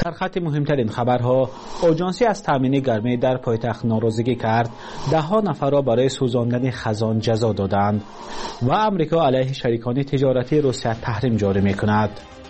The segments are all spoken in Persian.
در خط مهمترین خبرها، آژانسی از تامین گرمی در پایتخت ناراضگی کرد، 10 نفر را برای سوزاندن خزان جزا دادند و آمریکا علیه شریکان تجارتی روسیه تحریم جاری می‌کند.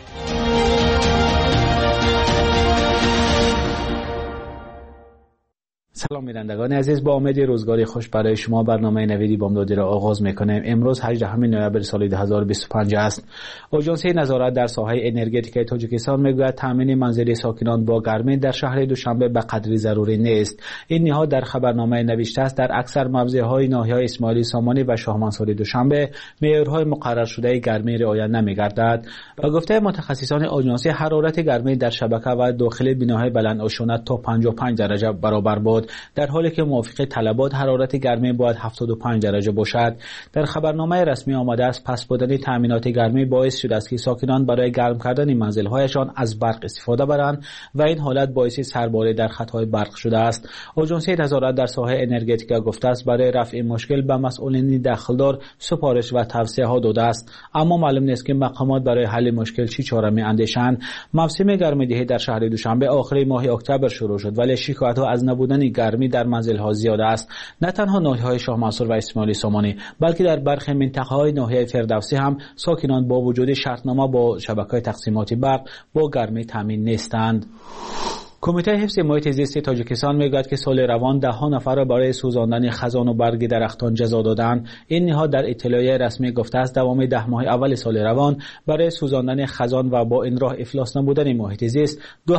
سلام بینندگان عزیز، با امید روزگاری خوش برای شما برنامه نویدی بامدادی را آغاز می‌کنیم. امروز 18 نوامبر سال 2025 است. آژانس نظارت در ساحه انرژتیک تاجیکستان میگوید تامین منزلی ساکنان با گرمی در شهر دوشنبه به قدری ضروری نیست. این نهاد در خبرنامه نوشته است در اکثر موضع‌های ناحیه اسماعیلی سامانی و شاه منصوری دوشنبه معیارهای مقرر شده گرمی رعایت نمی‌گردد. با گفته متخصصان آژانس، حرارت گرمی در شبکه و داخل بناهای بلند عشونت تا 55 درجه برابر بود، در حالی که موافق طلبات حرارت گرمی باید 75 درجه باشد. در خبرنامه رسمی آمده است پس بودن تامینات گرمی باعث شده است که ساکنان برای گرم کردن منزل‌هایشان از برق استفاده برند و این حالت باعث سرباری در خطهای برق شده است. آژانس نظارت در ساحه انرژتیک گفته است برای رفع مشکل به مسئولین دخلدار سفارش و توصیه‌ها داده است، اما معلوم نیست که مقامات برای حل مشکل چی چاره می‌اندیشند. موسم گرمادهی در شهر دوشنبه آخر ماه اکتبر شروع شد، ولی شکایت‌ها از نبودن گرمی در منزل‌ها زیاد است. نه تنها ناحیه‌های شاه منصور و اسماعیلی سامانی، بلکه در برخی منطقه‌های ناحیه فردوسی هم ساکنان با وجود شرطنامه با شبکه تقسیمات برق با گرمی تامین نیستند. کمیته حفظ محیط زیست تاجیکستان میگوید که سال روان 10 نفر را برای سوزاندن خزان و برگ درختان جزا دادند. این نهاد در اطلاعیه رسمی گفته است دوام 10 ماه اول سال روان برای سوزاندن خزان و با این راه افلاس نبودن محیط زیست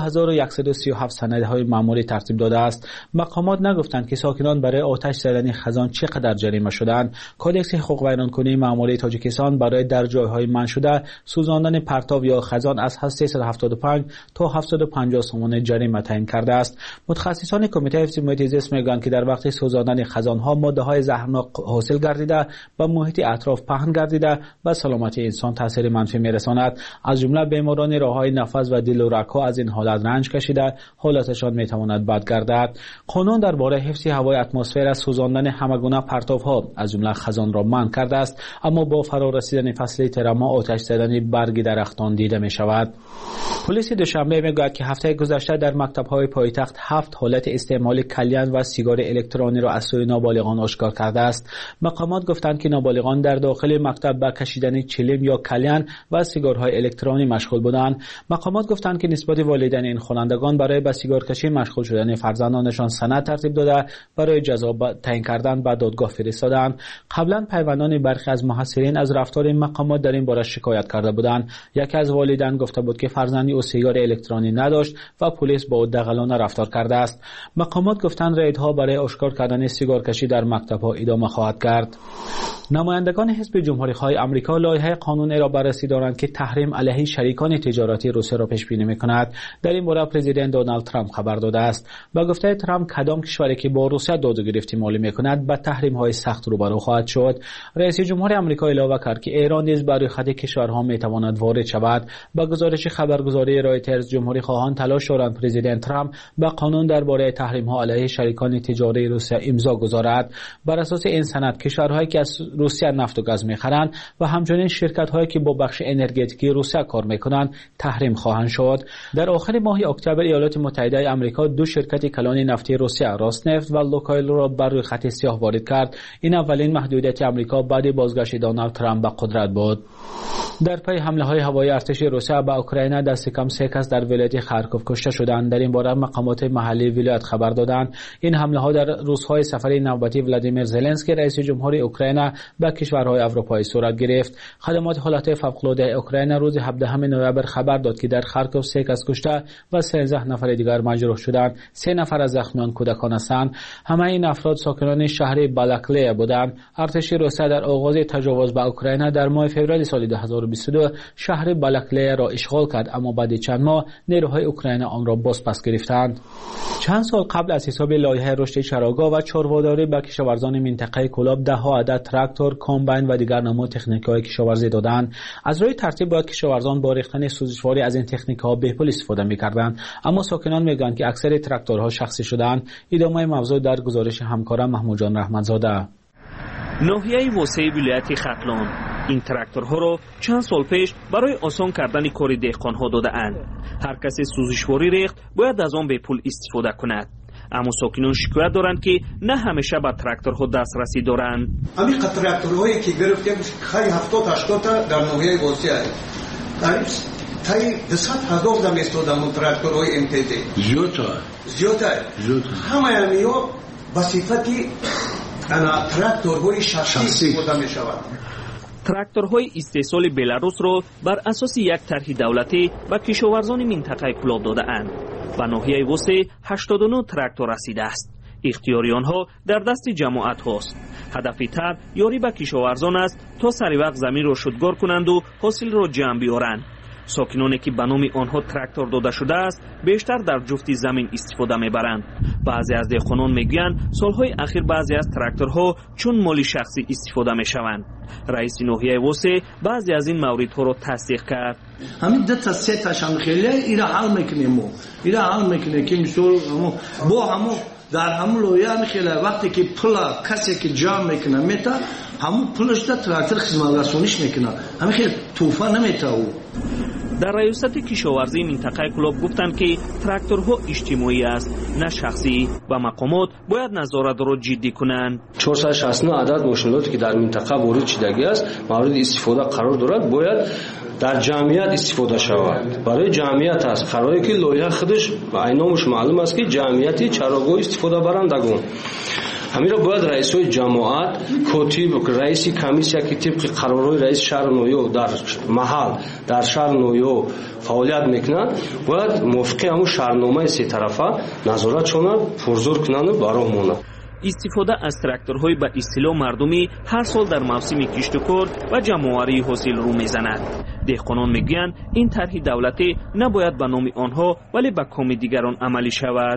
2137 سندهای مأموری ترتیب داده است. مقامات نگفتند که ساکنان برای آتش زدن خزان چقدر جریمه شدند. کدکس حقوق ویرانکنی مأموری تاجیکستان برای در جایهای منع شده سوزاندن پرتاب یا خزان از 375 تا 750 سومون جریمه تعیین کرده است. متخصصان کمیته حفظ محیط زیست میگویند که در وقت سوزاندن خزان‌ها ماده‌های زهرناک حاصل گردیده و محیط اطراف پهن گردیده و سلامتی انسان تاثیر منفی میرساند. از جمله بیماران راه‌های نفس و دل و رگ‌ها از این حالت رنج کشیده، حالتشان میتواند بد گردد. قانون درباره حفظ هوای اتمسفر از سوزاندن همگونه پرتاب‌ها از جمله خزان را منع کرده است، اما با فرارسیدن فصل ترما آتش زدن برگ درختان دیده می‌شود. پلیس دوشنبه میگوید که هفته گذشته در مکتب‌های پایتخت 7 حالت استعمال کلیان و سیگار الکترونی را از سوی نابالغان آشکار کرده است. مقامات گفتند که نابالغان در داخل مکتب به کشیدن چلم یا کلیان و سیگارهای الکترونی مشغول بودند. مقامات گفتند که نسبت والدین این خوانندگان برای به سیگار کشی مشغول شدن فرزندانشان سند ترتیب داده برای جزا تعیین کردن به دادگاه فرستادند. قبلا پیوندان برخی از محصلین از رفتار مقامات در این باره شکایت کرده بودند. یکی از والدین گفته بود که فرزندی او سیگار الکترونی نداشت و پلیس با دغلانه رفتار کرده است. مقامات گفتند ریدها برای آشکار کردن سیگار کشی در مکتب‌ها ادامه خواهد کرد. نمایندگان حزب جمهوری‌خواه آمریکا لایحه قانونی را بررسی دارند که تحریم علیه شریکان تجارتی روسیه را پیش بینی می‌کند. در این باره پرزیدنت دونالد ترامپ خبر داده است. با گفته ترامپ کدام کشوری که با روسیه داد و گرفت مالی می‌کند با تحریم‌های سخت روبرو خواهد شد. رئیس جمهور آمریکا علاوه کرد که ایران نیز بر خط کشورها می‌تواند وارد شود. با گزارش خبرگزاری رایترز جمهوری‌خواهان تلاش دارند پرزیدنت ترامپ با قانون درباره تحریم‌ها علیه شریکان تجاری روسیه امضا گذارد. بر اساس این سند کشورهایی که از روسیه نفت و گاز می‌خرند و همچنین شرکت‌هایی که با بخش انرژتیکی روسیه کار می‌کنند تحریم خواهند شد. در آخر ماه اکتبر ایالات متحده آمریکا 2 شرکت کلان نفتی روسیه راسنفت و لوکایل را بر روی خط سیاه وارد کرد. این اولین محدودیت آمریکا بعد بازگشت دونالد ترامپ به قدرت بود. در پی حمله‌های هوایی ارتش روسیه به اوکراین دست کم 3 کس در ولایت خارکوف کشته شدند. در این باره مقامات محلی ولایت خبر دادند. این حمله‌ها در روزهای سفر نوبتی ولادیمیر زلنسکی رئیس جمهور اوکراین به کشورهای اروپایی صورت گرفت. خدمات حالات فوق‌العاده اوکراین روز 17 نوامبر خبر داد که در خارکوف 3 کس کشته و 13 نفر دیگر مجروح شدند. 3 نفر از زخمیان کودکان هستند. همه این افراد ساکنان شهر بالاکلیا بودند. ارتش روسیه در آغاز تجاوز به اوکراین در ماه فوریه سال 2022 شهر بالاکلیا را اشغال کرد، اما بعد چند ماه نیروهای اوکراین آن را بازپس گرفتند. چند سال قبل از حساب لایحه رشد چراگاه و چاره‌داری به کشاورزان منطقه کلاب 10 عدد تراکتور، کامباین و دیگر نماد تکنیک‌های کشاورزی دادند. از روی ترتیب باید کشاورزان با ریختن سوزشواری از این تکنیک‌ها به پول استفاده می‌کردند، اما ساکنان میگویند که اکثر تراکتورها شخصی شدند. ادامه موضوع در گزارش همکارم محمود جان رحمتزاده. ناحیه وسطی ولایت ختلان این تراکتورها را چند سال پیش برای آسان کردن کار دهقانها داده‌اند. هر کسی سوزشواری ریخت باید از آن به پول استفاده کند. اما ساکنان شکایت دارند که نه همیشه به تراکتورها دسترسی دارند. همین تراکتورهایی که گرفتیم خیلی 70-80 تا در ناحیه واسطه قریب تای 200,000 دم استفاده من تراکتورهای MTZ زیاده همه همیو به صفتی تراکتورهای شخصی استفاده می شود. تراکتورهای استحصال بلاروس را بر اساس یک طرح دولتی به کشاورزان منطقه کلاب داده‌اند. به ناحیه وسه 89 تراکتور رسیده است. اختیاری آنها در دست جماعت هاست. هدف طرح یاری به کشاورزان است تا سری وقت زمین را شدگار کنند و حاصل را جمع بیارند. ساکنانی که به نام آنها تراکتور داده شده است بیشتر در جفت زمین استفاده میبرند. بعضی از دهقانان میگویند سالهای اخیر بعضی از تراکتورها چون مال شخصی استفاده میشوند. رئیس ناحیه وسه بعضی از این موردها را تصدیق کرد. همین دو تا سه تاشم خیلی ایرا حل میکنیم ایرا حل میکنه که مثلا با همو در همون لویان خیلی وقتی که پلا کسی که جام میکنه میتا همون پلش تا تراکتور خدمت رسونیش میکنه همین خیلی طوفان نمیتا او. در ریاست کشاورزی منطقه کلاب گفتند که تراکتورها اجتماعی است نه شخصی و مقامات باید نظارت را جدی کنند. 469 عدد ماشیناتی که در منطقه وارد شدگی است مورد استفاده قرار دارد باید در جمعیت استفاده شود. برای جمعیت است قراره که لایحه خودش عینامش معلوم است که جمعیتی چراگاه استفاده برندگان همین را باید رئیسای جماعت کاتب رئیس کمیسیا که طبق قرارهای رئیس شهر نویو در محل در شهر نویو فعالیت میکنند باید موافقه همون شهرنامه سه طرفه نظارت شونند پرزور کنند و براه مونند. استفاده از تراکتورهای به اصطلاح مردمی هر سال در موسم کشت و کار و جمع‌آوری حاصل رو میزند. دهقانان میگویند این طرح دولتی نباید به نام آنها ولی به کام دیگران عملی شود.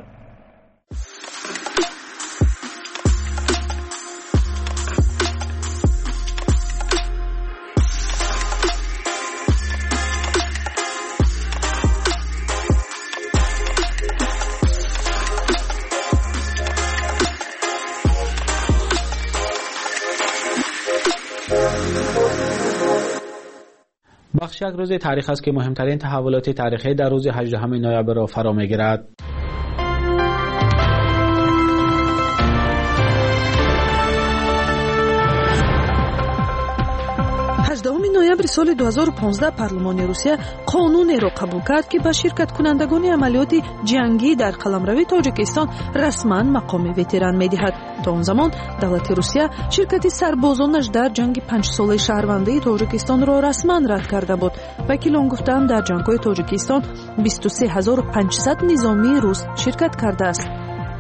بخش یک روز تاریخ است که مهمترین تحولات تاریخی در روز 18 نوامبر را فرا می‌گیرد. 18 نوامبر سال 2015 پارلمانی روسیه قانونی را قبول کرد که به شرکت کنندگان عملیات جنگی در قلمرو تاجیکستان رسما مقام وتران می‌دهد. تا آن زمان دولت روسیه شرکت سربازانش در جنگ 5 ساله شهروندی تاجیکستان را رسما رد کرده بود. وکیلان گفتند در جنگ‌های تاجیکستان 23500 نظامی روس شرکت کرده است.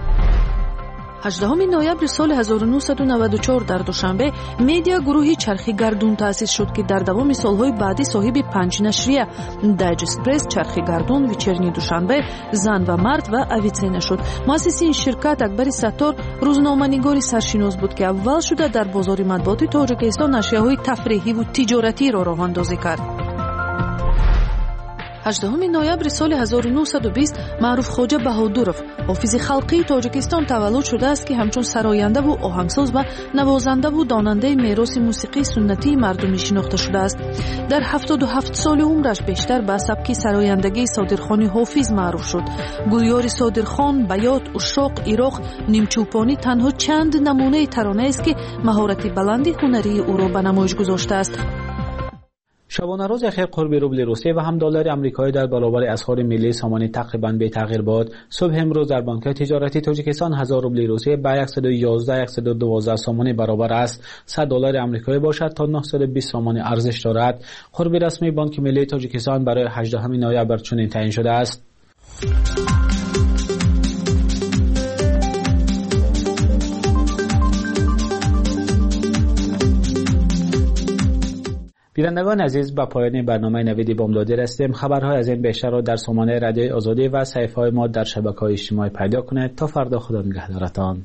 18 نوامبر سال 1994 در دوشنبه مدیا گروهی چرخی گردون تأسیس شد که در دوام سالهای بعدی صاحب 5 نشریه دایجست پرس، چرخی گردون، ویچرنی دوشنبه، زن و مرد و اویترینه شد. مؤسس این شرکت اکبر ستار روزنامه‌نگاری سرشناس بود که اول شده در بازار مطبوعات تاجیکستان نشریه‌های تفریحی و تجارتی را راه اندازی کرد. 18 نوامبر سال 1920 معروف خوجا بهادورов حافظ خلقی تاجیکستان تولد شده است که همچون سراینده و آهنگساز و نوازنده و داننده میراث موسیقی سنتی مردمی شناخته شده است. در 77 سال عمرش بیشتر به سبک سرایندگی صادرخان حافظ معروف شد. گویار صادرخان، بیات، اشاق، ایراق، نیمچوپانی تنها چند نمونه ترانه است که مهارت بلند هنری او را به نمایش گذاشته است. شبانه روز اخیر قرب روبل روسیه و هم دلار آمریکایی در برابر اسعار ملی سامانه تقریبا به تغییر بود. صبح امروز در بانک تجارتی تاجیکستان 1000 روبل روسیه به 111 سامانه برابر است. 100 دلار آمریکایی باشد تا 920 سامانه ارزش دارد. قرب رسمی بانک ملی تاجیکستان برای 18 نوامبر چنین تعیین شده است. بینندگان عزیز، به پایان برنامه نویدی بامدادی رسیدیم. خبرهای از این بیشتر را در سامانه رادیوی آزادی و صفحه‌های ما در شبکه‌های اجتماعی پیدا کنید. تا فردا، خدا نگهدارتان.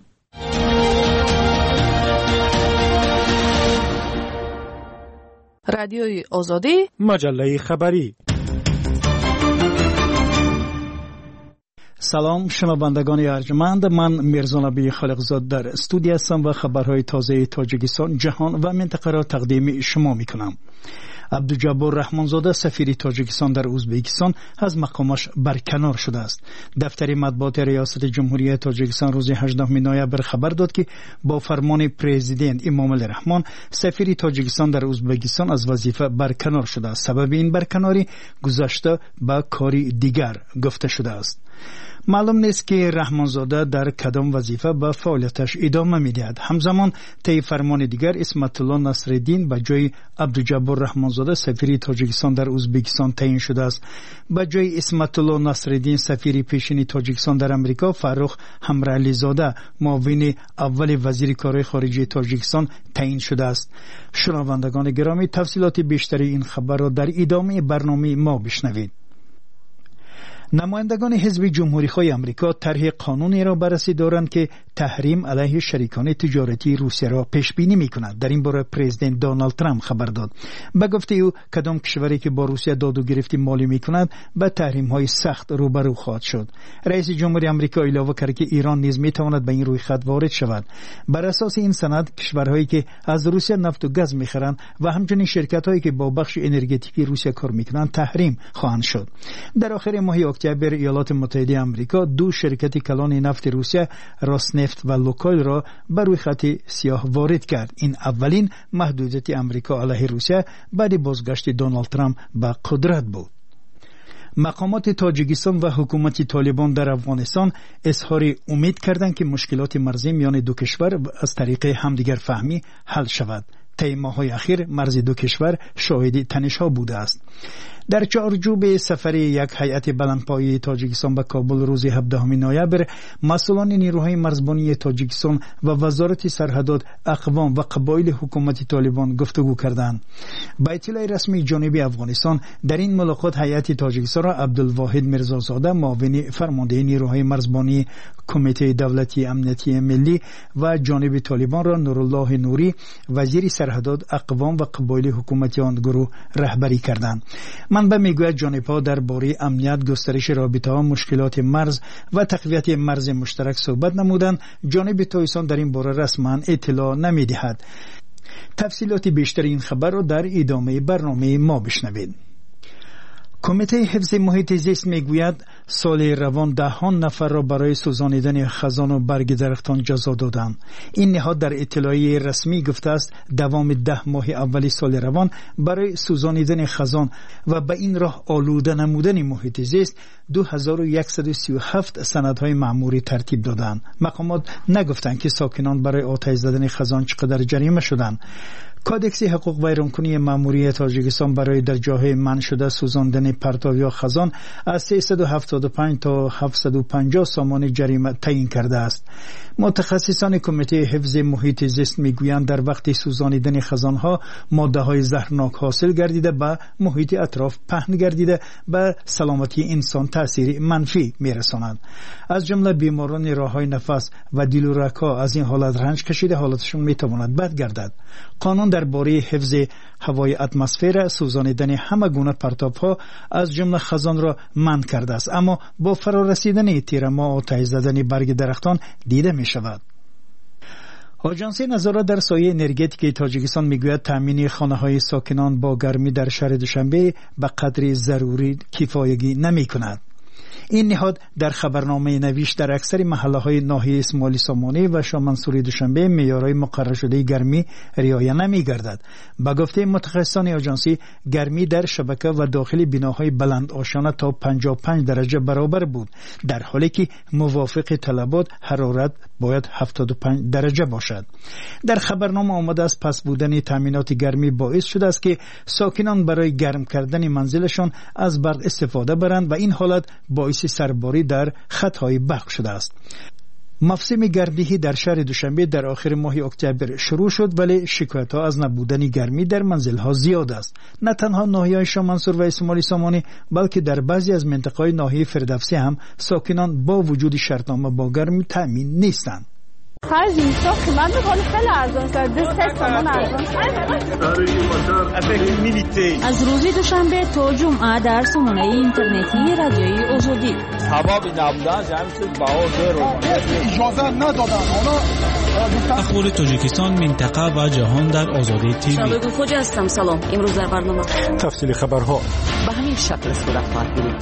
رادیوی آزادی، مجله خبری. سلام شنوندگان ارجمند، من میرزا نبی خالقزاد در استودیو هستم و خبرهای تازه تاجیکستان، جهان و منطقه را تقدیم شما میکنم. عبدالجبار رحمانزاده سفیر تاجیکستان در ازبکستان از مقامش برکنار شده است. دفتر مطبوعات ریاست جمهوری تاجیکستان روز 18 نوامبر خبر داد که با فرمان پرزیدنت امامعلی رحمان سفیر تاجیکستان در ازبکستان از وظیفه برکنار شده است. سبب این برکناری گذشته به کاری دیگر گفته شده است. معلوم نیست که رحمانزاده در کدام وظیفه به فعالیتش ادامه میدهد. همزمان طی فرمان دیگر اسمت الله نصرالدین به جای عبدالجبار رحمانزاده سفیر تاجیکستان در ازبکستان تعیین شده است. به جای اسمت الله نصرالدین سفیر پیشین تاجیکستان در امریکا فرخ همرعلی زاده معاون اول وزیر کارهای خارجه تاجیکستان تعیین شده است. شنوندگان گرامی، تفصیلات بیشتری این خبر را در ادامه برنامه ما بشنوید. نمایندگان حزب جمهوری‌خواه آمریکا طرح قانونی را بررسی دارند که تحریم علیه شریکان تجارتی روسیه را پیش بینی می‌کند. در این باره پرزیدنت دونالد ترامپ خبر داد. به گفته او کدام کشوری که با روسیه داد و گرفت مالی می‌کند با تحریم‌های سخت روبرو خواهد شد. رئیس جمهوری آمریکا اعلام کرد که ایران نیز می‌تواند به این رویخط وارد شود. بر اساس این سند کشورهایی که از روسیه نفت و گاز می‌خرند و همچنین شرکت‌هایی که با بخش انرژتیکی روسیه کار می‌کنند تحریم خواهند شد. در آخر ماه اکتبر ایالات متحده آمریکا دو شرکت کلان نفت روسیه راسنفت و لوکویل را بر روی خط سیاه وارد کرد. این اولین محدودیت آمریکا علیه روسیه بعد بازگشت دونالد ترامپ به قدرت بود. مقامات تاجیکستان و حکومت طالبان در افغانستان اظهار امید کردند که مشکلات مرزی میان دو کشور از طریق همدیگر فهمی حل شود. طی ماه‌های اخیر مرز دو کشور شاهد تنش‌ها بوده است. در چارچوب سفر یک هیئت بلندپایه تاجیکستان به کابل روز 17 نوامبر مسئولان نیروهای مرزبانی تاجیکستان و وزارت سرحدات اقوام و قبایل حکومت طالبان گفتگو کردند. با اطلاع رسمی جانب افغانستان در این ملاقات هیئت تاجیکستان را عبدالواحد میرزازاده معاون فرمانده نیروهای مرزبانی کمیته دولتی امنیتی ملی و جانب طالبان را نورالله نوری وزیر سرحدات اقوام و قبایل حکومتی آن گروه رهبری کردند. منبع میگوید جانب‌ها درباره امنیت، گسترش رابطه‌ها، مشکلات مرز و تقویت مرز مشترک صحبت نمودند. جانب تاجیکستان در این باره رسما اطلاع نمی‌دهد. تفصیلات بیشتر این خبر را در ادامه برنامه ما بشنوید. کمیته حفظ محیط زیست میگوید سال روان دهان نفر را برای سوزانیدن خزان و برگ درختان جزا دادند. این نهاد در اطلاعیه رسمی گفته است دوام 10 ماه اولی سال روان برای سوزانیدن خزان و به این راه آلوده نمودن محیط زیست 2137 سندهای مأموری ترتیب دادند. مقامات نگفتند که ساکنان برای آتش زدن خزان چقدر جریمه شدند. کادکس حقوق ویرانکنی مأموری تاجیکستان برای در جاهای منع شده سوزاندن پرتاب یا خزان از 375 تا 750 سامان جریمه تعیین کرده است. متخصصان کمیته حفظ محیط زیست میگویند در وقت سوزانیدن خزانها ماده‌های زهرناک حاصل گردیده به محیط اطراف پهن گردیده به سلامتی انسان تأثیر منفی میرساند. از جمله بیماران راه‌های نفس و دل و رگ‌ها از این حالت رنج کشیده حالتشون میتواند بد گردد. قانون درباره حفظ هوای اتمسفر سوزانیدن همه گونه پرتاب‌ها از جمله خزان را منع کرده است، اما با فرارسیدن تیر ماه آتش زدن برگ درختان دیده می شود. آژانس نظارت در سایه انرژتیک تاجیکستان میگوید تامین خانه‌های ساکنان با گرمی در شهر دوشنبه به قدر ضروری کفایتی نمی‌کند. این نهاد در خبرنامه نوشت در اکثر محله‌های ناحیه اسماعیل سامانی و شاه منصور دوشنبه معیارهای مقرر شده گرمی رعایت نمی‌گردد. به گفته متخصصان آژانسی گرمی در شبکه و داخل بناهای بلند آشانه تا 55 درجه برابر بود، در حالی که موافق طلبات حرارت باید 75 درجه باشد. در خبرنامه آمده است پس بودن تامینات گرمی باعث شده است که ساکنان برای گرم کردن منزلشان از برق استفاده برند و این حالت باعث سرباری در خطهای برق شده است. موسم گردی در شهر دوشنبه در آخر ماه اکتبر شروع شد، ولی شکایت‌ها از نبودن گرمی در منزل‌ها زیاد است. نه تنها ناحیه شاه منصور و اسماعیل سامانی بلکه در بعضی از مناطق ناحیه فردوسی هم ساکنان با وجود شرطنامه با گرمی تامین نیستند. خرج اینجا قیمت می‌کنه خیلی ارزان است. 2 تومان ارزان است. از روز دوشنبه تا جمعه در سامانه اینترنتی رادیوی آزادی کبابی نبودن همین چیز باور رو اجازه ندادن. اخبار تاجیکستان، منطقه و جهان در آزادی تیوی. شبکه خوج هستم. سلام. امروز در برنامه تفصیل خبرها به همین شکل صورت خواهد گرفت.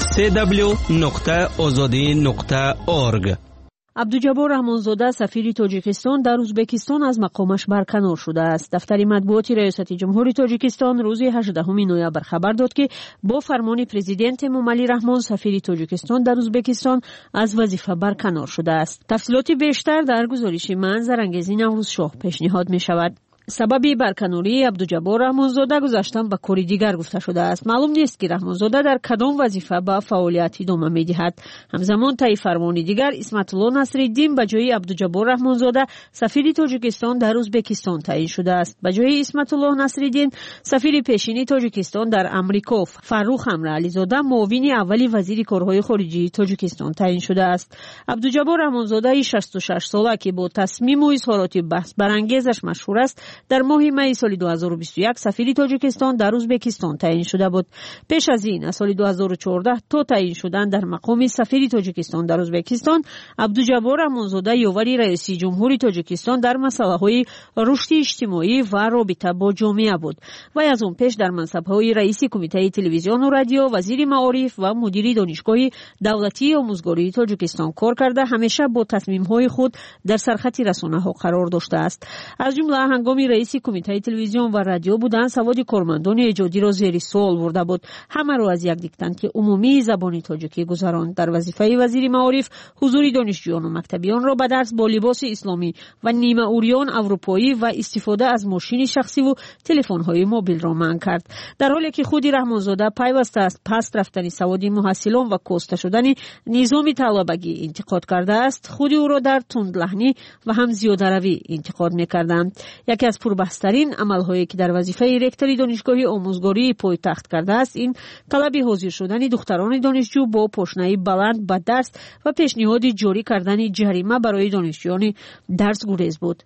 www.azadi.org. عبدالجبار رحمانزاده سفیر تاجیکستان در ازبکستان از مقامش برکنار شده است. دفتر مطبوعات ریاست جمهوری تاجیکستان روز 18 نوامبر خبر داد که با فرمان پرزیدنت موملی رحمان سفیر تاجیکستان در ازبکستان از وظیفه برکنار شده است. تفصیلات بیشتر در گزارش من زرنگزی نوروز شاه پیشنهاد می شود. سبب برکناری عبدالجبار رحمانزاده گذاشتن به کاری دیگر گفته شده است. معلوم نیست که رحمانزاده در کدام وظیفه به فعالیت ادامه می‌دهد. همزمان طی فرمانی دیگر اسمت الله نصرالدین به جای عبدالجبار رحمانزاده سفیر تاجیکستان در ازبکستان تعیین شده است. به جای اسمت الله نصرالدین سفیر پیشین تاجیکستان در امریکا فروخ امر علیزاده معاون اولی وزیر کارهای خارجه تاجیکستان تعیین شده است. عبدالجبار رحمانزاده 66 ساله که با تصمیم و اظهارات بحث برانگیزش مشهور است در ماه می سال 2021 سفیر تاجیکستان در ازبکستان تعیین شده بود. پیش از این از سال 2014 تا تعیین شدن در مقام سفیر تاجیکستان در ازبکستان عبدالجبار رحمانزاده یاور رئیس جمهوری تاجیکستان در مسائل رشد اجتماعی و رابطه با جامعه بود و از اون پیش در منصب‌های رئیس کمیته تلویزیون و رادیو، وزیر معارف و مدیر دانشگاه دولتی آموزگاری تاجیکستان کار کرده همیشه با تصمیم‌های خود در سرخط رسانه‌ها قرار داشته است. از جمله هنگام رئیس کمیته تلویزیون و رادیو بودن سواد کارمندان ایجادی را زیر سوال برده بود. همه را از یک دیکتانت عمومی زبان تاجیکی گذراند. در وظیفه وزیر معارف حضور دانشجویان و مکتبیان را به درس با لباس اسلامی و نیمه اوریان اروپایی و استفاده از ماشین شخصی و تلفن‌های موبیل را منع کرد. در حالی که خود رحمانزاده پیوسته است پس رفتن سواد محصلان و کاسته شدن نظام طلبگی انتقاد کرده است، خود او را در تندلحنی و هم زیاده‌روی انتقاد می‌کردند. یکی از پربحث‌ترین عمل‌هایی که در وظیفه رکتوری دانشگاه آموزگاری پایتخت کرده است این طلب حاضر شدن دختران دانشجو با پاشنه بلند به درس و پیشنهاد جاری کردن جریمه برای دانشجویان درس گریز بود.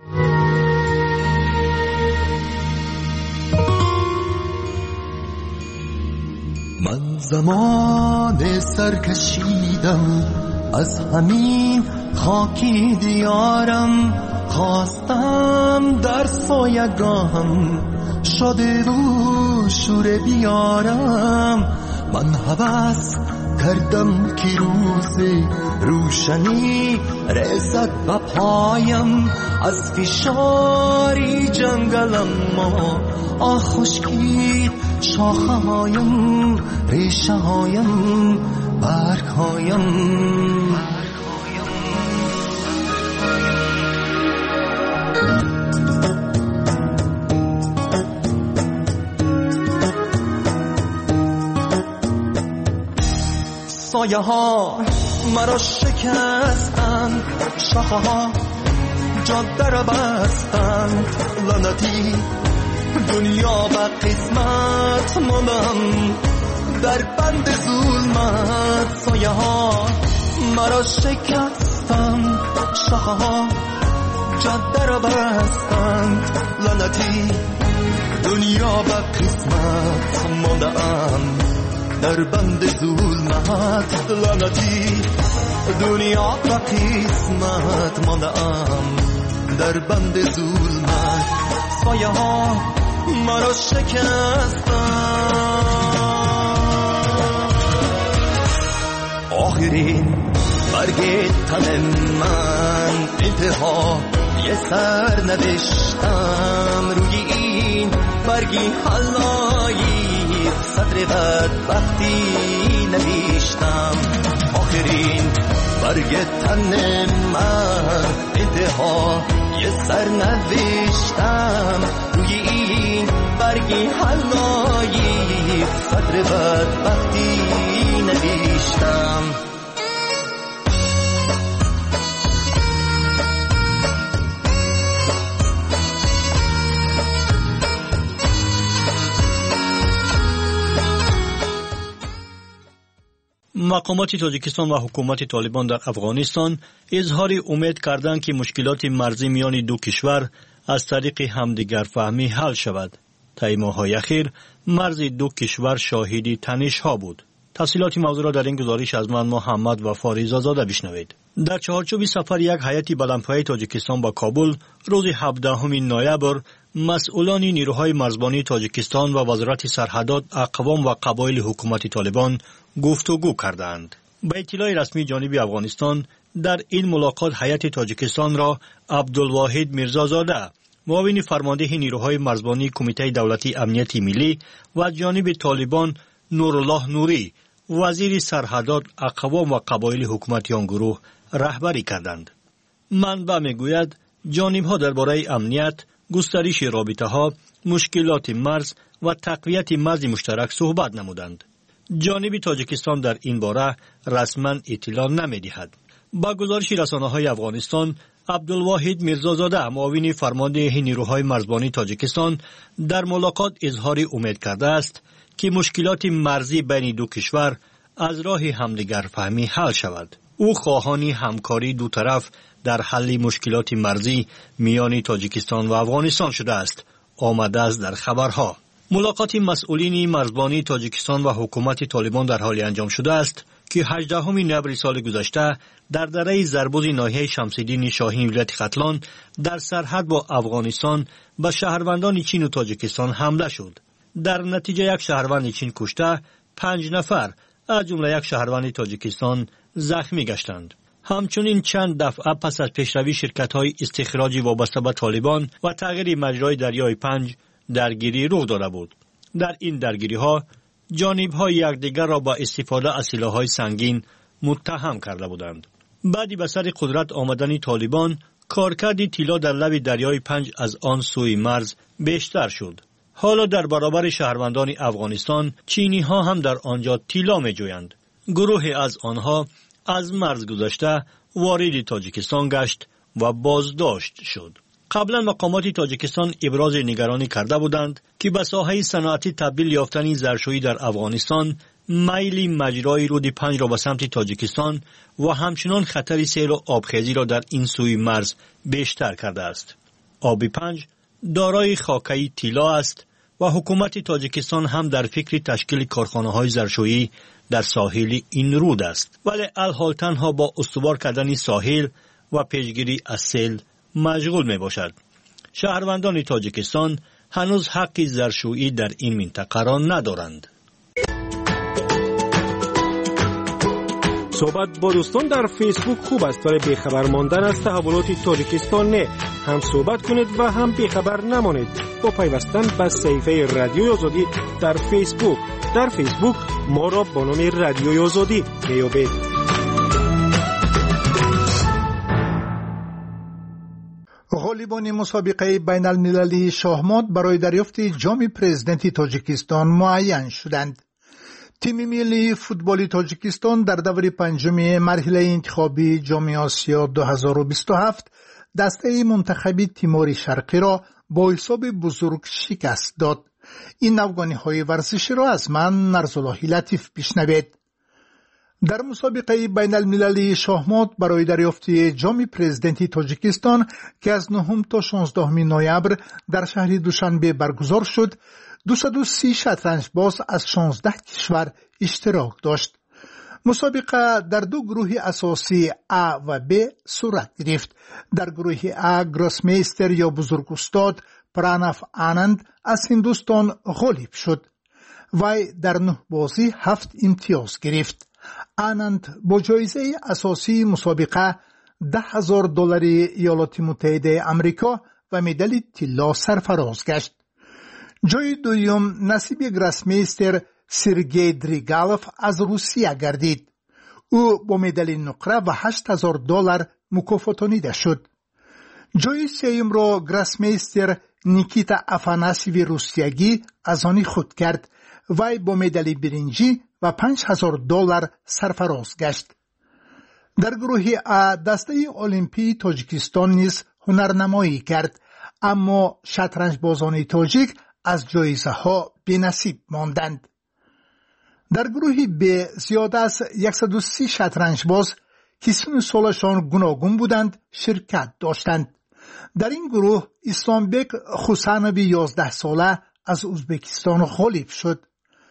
من زمان سرکشیدم از همین خاکی دیارم، خواستم در سایگاهم شده و شوره بیارم. من هوس کردم که روز روشنی رسد به پایم، از فشاری جنگلم ما خشکید شاخه هایم، ریشه هایم، برگ هایم. سایه ها مرا شکستند، شاخه ها جاده را بستند، لعنتی دنیا و قسمت ماندم در بند ظلمت. سایه ها مرا شکستند، شاخه ها جاده را بستند، لعنتی دنیا و قسمت ماندم در بند ظلمت. لعنتی دنیا و قسمت ماندم در بند ظلمت. سایه ها مرا شکستند. آخرین برگ تن من انتها یه سر نوشتم، روی این برگی حلایی سطر بدبختی نوشتم. آخرین برگ تن من انتها یه سر نوشتم، روی این برگی حلایی سطر بدبختی نوشتم. مقامات تاجیکستان و حکومت طالبان در افغانستان اظهار امید کردند که مشکلات مرزی میان دو کشور از طریق همدیگر فهمی حل شود. طی ماه‌های اخیر مرز دو کشور شاهد تنش‌ها بود. تفصیلات موضوع را در این گزارش از من محمد و فاریزا زاده بشنوید. در چهارچوب سفر یک هیئت بلندپایه تاجیکستان با کابل روز 17 نوامبر مسئولان نیروهای مرزبانی تاجیکستان و وزارت سرحدات اقوام و قبایل حکومت طالبان گفتگو کردند. به اطلاع رسمی جانب افغانستان در این ملاقات هیئت تاجیکستان را عبدالواحد میرزازاده معاون فرمانده نیروهای مرزبانی کمیته دولتی امنیت ملی و جانب طالبان نورالله نوری وزیر سرحدات اقوام و قبایل حکومت آن گروه رهبری کردند. منبع میگوید جانب‌ها درباره امنیت، گسترش رابطه‌ها، مشکلات مرز و تقویت مرز مشترک صحبت نمودند. جانب تاجیکستان در این باره رسما اطلاع نمی‌دهد. با گزارش رسانه‌های افغانستان، عبدالواحد میرزازاده معاون فرمانده نیروهای مرزبانی تاجیکستان در ملاقات اظهار امید کرده است که مشکلات مرزی بین دو کشور از راه همدیگر فهمی حل شود. او خواهان همکاری دو طرف در حل مشکلات مرزی میان تاجیکستان و افغانستان شده است، آمده است در خبرها. ملاقات مسئولین مرزبانی تاجیکستان و حکومت طالبان در حال انجام شده است که 18 نوامبر سال گذشته در دره زربوز ناحیه شمس‌الدین شاهین ولایت ختلان در سرحد با افغانستان به شهروندان چین و تاجیکستان حمله شد. در نتیجه یک شهروند چین کشته، 5 نفر از جمله یک شهروند تاجیکستان زخمی گشتند. همچنین چند دفعه پس از پیشروی شرکت‌های استخراجی وابسته به طالبان و تغییر مجرای دریای پنج درگیری رخ داده بود. در این درگیری‌ها جانب‌ها یکدیگر را با استفاده از سلاح‌های سنگین متهم کرده بودند. بعدی به سر قدرت آمدن طالبان، کارکرد طلا در لب دریای پنج از آن سوی مرز بیشتر شد. حالا در برابر شهروندان افغانستان، چینی‌ها هم در آنجا طلا می‌جویند. گروهی از آنها از مرز گذشته وارد تاجیکستان گشت و بازداشت شد. قبلا مقامات تاجیکستان ابراز نگرانی کرده بودند که به ساحه صنعتی تبدیل یافتن ظرفشویی در افغانستان میل مجرای رود پنج را به سمت تاجیکستان و همچنان خطر سیل و آبخیزی را در این سوی مرز بیشتر کرده است. آب پنج دارای خاکه‌ای طلا است و حکومت تاجیکستان هم در فکر تشکیل کارخانه‌های ظرفشویی در ساحل این رود است، ولی الحال تنها با استوار کردن ساحل و پیشگیری از سیل مشغول می باشد. شهروندان تاجیکستان هنوز حق ظرفشویی در این منطقه را ندارند. صحبت با دوستان در فیسبوک خوب است، ولی بیخبر ماندن از تحولات تاجیکستان نه. هم صحبت کنید و هم بیخبر نمانید با پیوستن به صفحه رادیوی آزادی در فیسبوک. در فیسبوک ما را با نام رادیوی آزادی میابید. غالبان مسابقه بین المللی شاهمات برای دریافت جام پرزیدنت تاجیکستان معین شدند. تیم ملی فوتبال تاجیکستان در دور پنجم مرحله انتخابی جام آسیا 2027 دسته منتخبی تیمور شرقی را با حساب بزرگ شکست داد. این افغانی ورزشی را از من نرزالله لطیف بشنوید. در مسابقه بین المللی شاهمات برای دریافت جام پرزیدنت تاجیکستان که از 9 تا 16 نوامبر در شهر دوشنبه برگزار شد، 230 شطرنج باز از 16 کشور اشتراک داشت. مسابقه در دو گروه اساسی A و B صورت گرفت. در گروه A گراسمیستر یا بزرگ استاد پراناف آنند از هندوستان غالب شد. وی در 9 بازی 7 امتیاز گرفت. آنند با جایزه اساسی مسابقه $10,000 ایالات متحده آمریکا و مدال طلا سرفراز گشت. جای دوم نصیب گراسمیستر سرگئی دریگالوف از روسیه گردید. او با مدال نقره و $8,000 مکافاتانیده شد. جای سوم را گراسمیستر نیکیتا افاناسیوی روسیگی از آن خود کرد. وی با مدال برنجی و $5,000 سرفراز گشت. در گروه A دسته المپی تاجیکستان نیز هنرنمایی کرد، اما شطرنج بازان تاجیک از جایزه ها بی‌نصیب ماندند. در گروه B زیاد از 130 شطرنج باز که سن سالشان گوناگون بودند شرکت داشتند. در این گروه اسلامبک خوسانوی 11 ساله از ازبکستان غالب شد.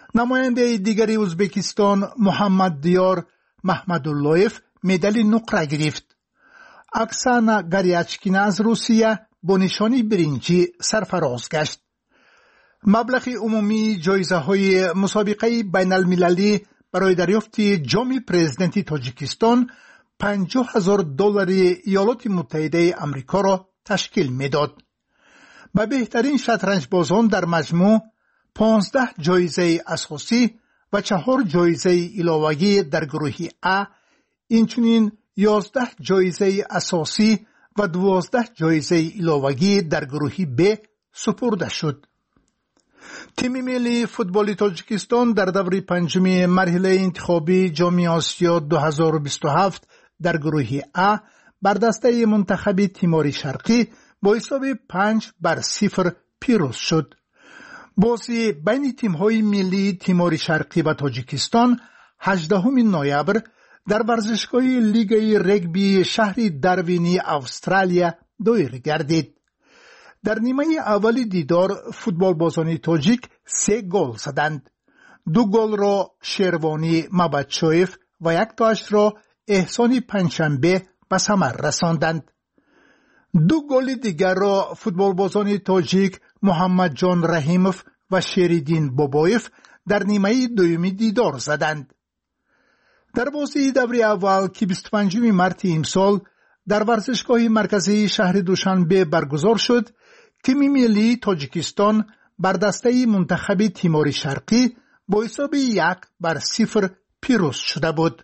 نماینده دیگری ازبکستان محمد دیار محمداللویف مدال نقره گرفت. اکسانا گریاچکینا از روسیه با نشانی برنجی سرفراز گشت. مبلغ عمومی جایزه های مسابقه بین المللی برای دریافت جام پرزیدنت تاجیکستان $50,000 ایالات متحده آمریکا را تشکیل میداد. به بهترین شطرنج بازان در مجموع 15 جایزه اساسی و 4 جایزه علاوه‌ای در گروه A، اینچنین 11 جایزه اساسی و 12 جایزه علاوه‌ای در گروه B سپرده شد. تیم ملی فوتبال تاجیکستان در دور پنجم مرحله انتخابی جام آسیا 2027 در گروه A بر دسته منتخب تیمور شرقی با حساب 5-0 پیروز شد. بازی بین تیم‌های ملی تیمور شرقی و تاجیکستان 18 نوامبر در ورزشگاه لیگ رگبی شهر داروین استرالیا دایر گردید. در نیمه اول دیدار فوتبال بازان تاجیک 3 گل زدند. 2 گل را شیروانی مبادشویف و 1 تاش را احسان پنجشنبه به ثمر رساندند. 2 گل دیگر را فوتبال بازان تاجیک محمد جان رحیموف و شیریدین بابایف در نیمه دومی دیدار زدند. در بازی دور اول که 25 مارس امسال در ورزشگاه مرکزی شهر دوشنبه برگزار شد، تیم ملی تاجیکستان بر دسته منتخب تیمور شرقی با حساب 1-0 پیروز شده بود.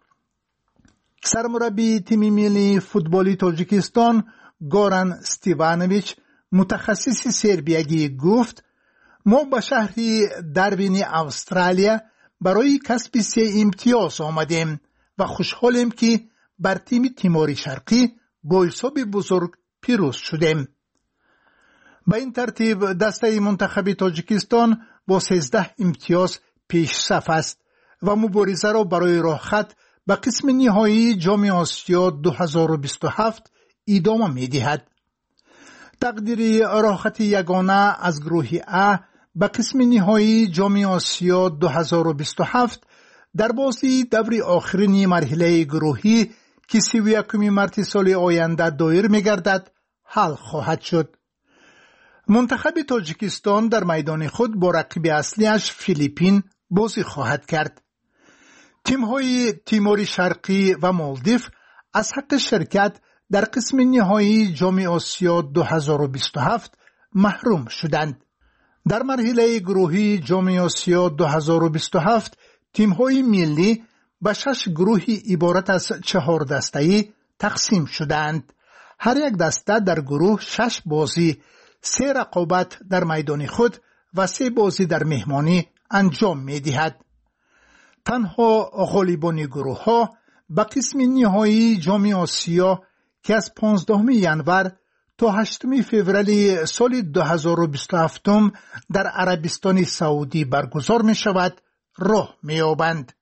سرمربی تیم ملی فوتبالی تاجیکستان گوران استیوانویچ متخصص سربیایی گفت: ما به شهر داروین استرالیا برای کسب 3 امتیاز آمدیم و خوشحالیم که بر تیم تیمور شرقی با حساب بزرگ پیروز شدیم. به این ترتیب دسته منتخب تاجیکستان با 13 امتیاز پیش صف است و مبارزه را برای راه خط به قسم نهایی جام آسیا 2027 ادامه می‌دهد. تقدیر راه خط یگانه از گروه A به قسم نهایی جام آسیا 2027 در بازی دور آخرین مرحله گروهی که 31 مارس سال آینده دایر می‌گردد حل خواهد شد. منتخب تاجیکستان در میدان خود با رقیب اصلیش فیلیپین بازی خواهد کرد. تیم‌های تیمور شرقی و مالدیو از حق شرکت در قسم نهایی جام آسیا 2027 محروم شدند. در مرحله گروهی جام آسیا 2027 تیم‌های ملی به 6 گروهی عبارت از 4 دسته‌ای تقسیم شدند. هر یک دسته در گروه 6 بازی، 3 رقابت در میدان خود و 3 بازی در مهمانی انجام می‌دهد. تنها غالبان گروه ها به قسم نهایی جام آسیا که از 15 ژانویه تا 8 فوریه سال 2027 در عربستان سعودی برگزار می شود راه می یابند.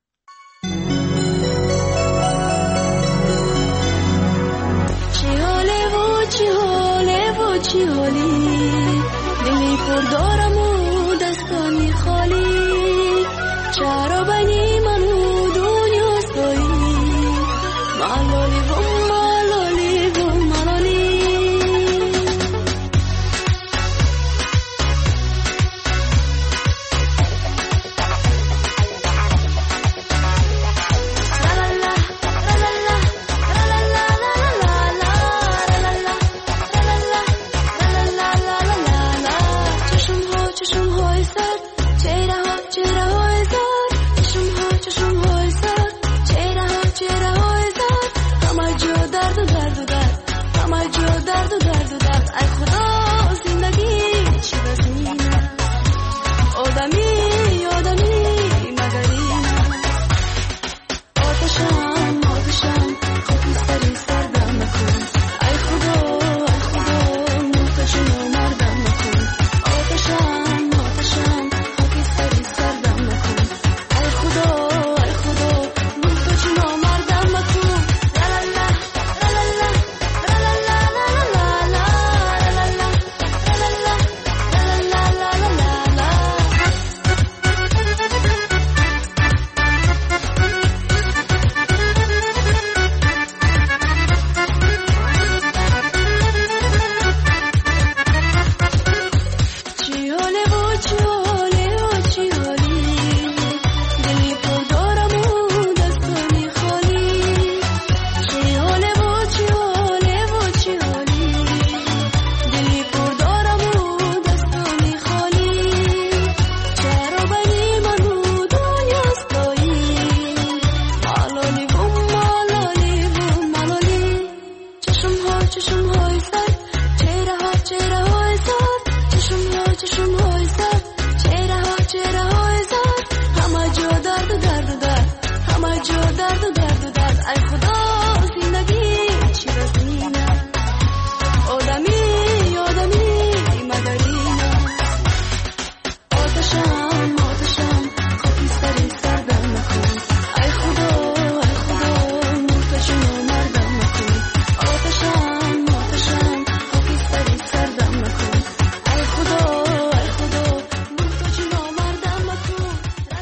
چی حالی دلی پر دارم و دستانی خالی، چرا بنی منو دنیا سایی ملالی بوم ملالی بوم ملالی. ای خدا زندگی چی وزینه آدمی مدرینه آتشم خاکی سری سردم نکن ای خدا محتاجم مردم نکن آتشم خاکی سری سردم نکن ای خدا محتاجم مردم نکن.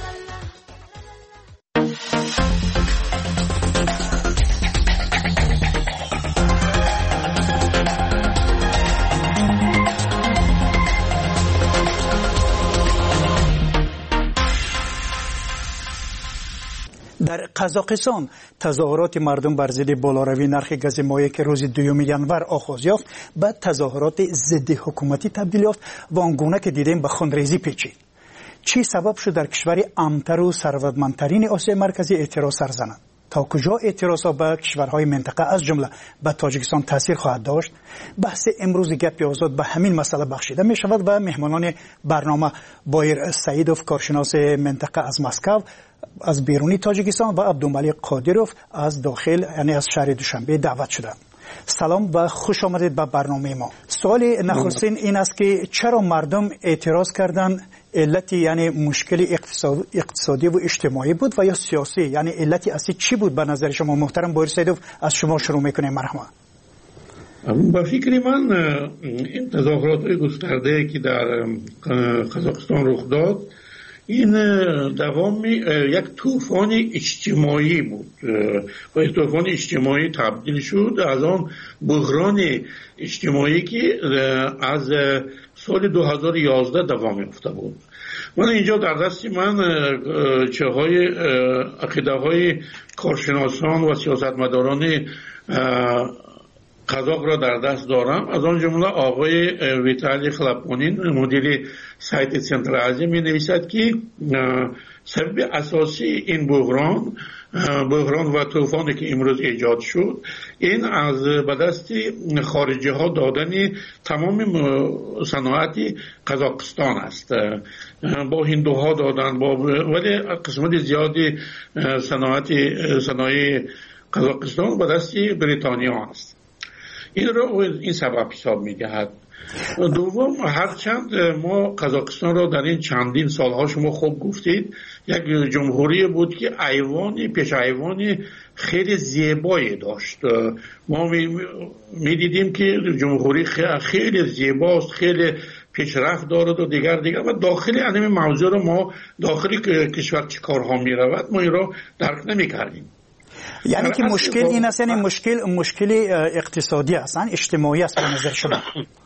در قزاقستان تظاهرات مردم بر ضد بالاروی نرخ گاز مایع که روز 2 ینور آغاز یافت به تظاهرات ضد حکومتی تبدیل یافت و آنگونه که دیدیم به خونریزی پیچید. چی سبب شد در کشور امتر و ثروتمندترین آسیای مرکزی اعتراض سر زنند؟ تا کجا اعتراضها به کشورهای منطقه از جمله به تاجیکستان تاثیر خواهد داشت؟ بحث امروز گپ آزاد به همین مسئله بخشیده می شود و مهمانان برنامه بایر سعیدوف کارشناس منطقه از مسکو از بیرونی تاجیکستان و عبدالملک قادروف از داخل یعنی از شهر دوشنبه دعوت شدند. سلام و خوش آمدید به برنامه ما. سوال نخستین این است که چرا مردم اعتراض کردند؟ علتی یعنی مشکل اقتصادی و اجتماعی بود و یا سیاسی؟ یعنی علتی اصلی چی بود به نظر شما؟ محترم بایر سعیدوف از شما شروع میکنیم. مرحبا. با فکر من این تظاهرات گسترده که در قزاقستان رخ داد این دوام یک طوفان اجتماعی بود و این طوفان اجتماعی تبدیل شد از آن بحران اجتماعی که از سال 2011 دوام یافته بود. من اینجا در دست من عقیده های کارشناسان و سیاستمداران قزاق را در دست دارم. از آن جمله آقای ویتالی خلپونین مدیر سایت سنتر آزیا می نویسد که سبب اساسی این بحران و طوفانی که امروز ایجاد شد این از به دست خارجی ها دادن تمام صنایع قزاقستان است. با هندوها دادن ولی قسمت زیادی صنایع قزاقستان به دست بریتانیا است. این سبب حساب می دهد. دوم، هرچند ما قزاقستان را در این چندین سالها شما خوب گفتید یک جمهوری بود که پیش ایوان خیلی زیبایی داشت. ما می دیدیم که جمهوری خیلی زیباست، خیلی پیشرفت دارد و دیگر و داخل این موضوع را ما داخل کشور چه کارها می رود ما این را درک نمی کردیم. یعنی که مشکل این است، یعنی مشکل اقتصادی است، اجتماعی است به نظر شما؟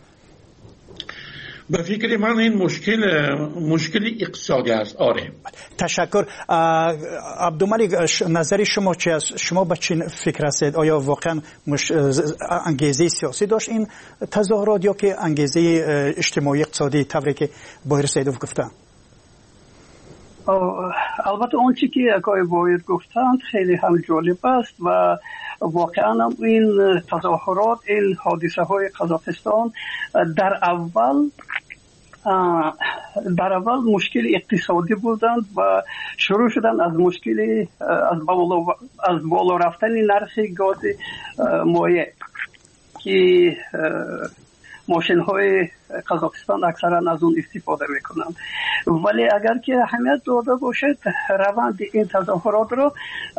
به فکر من این مشکل اقتصادی است. آره. تشکر. عبدالملک نظر شما چی است؟ شما به چی فکر هستید؟ آیا واقعا انگیزه سیاسی داشت این تظاهرات یا که انگیزه اجتماعی اقتصادی طوری که بایر سعیدوف گفتن؟ البته آنچه که آقای بایر گفتند خیلی هم جالب است و واقعا این تظاهرات، این حادثه های قزاقستان در اول مشکل اقتصادی بودند و شروع شدن از مشکل از بالا رفتن نرخ گاز مایع که ماشین های قزاقستان اکثرا از اون استفاده میکنند. ولی اگر که اهمیت داده باشد روند این تظاهرات رو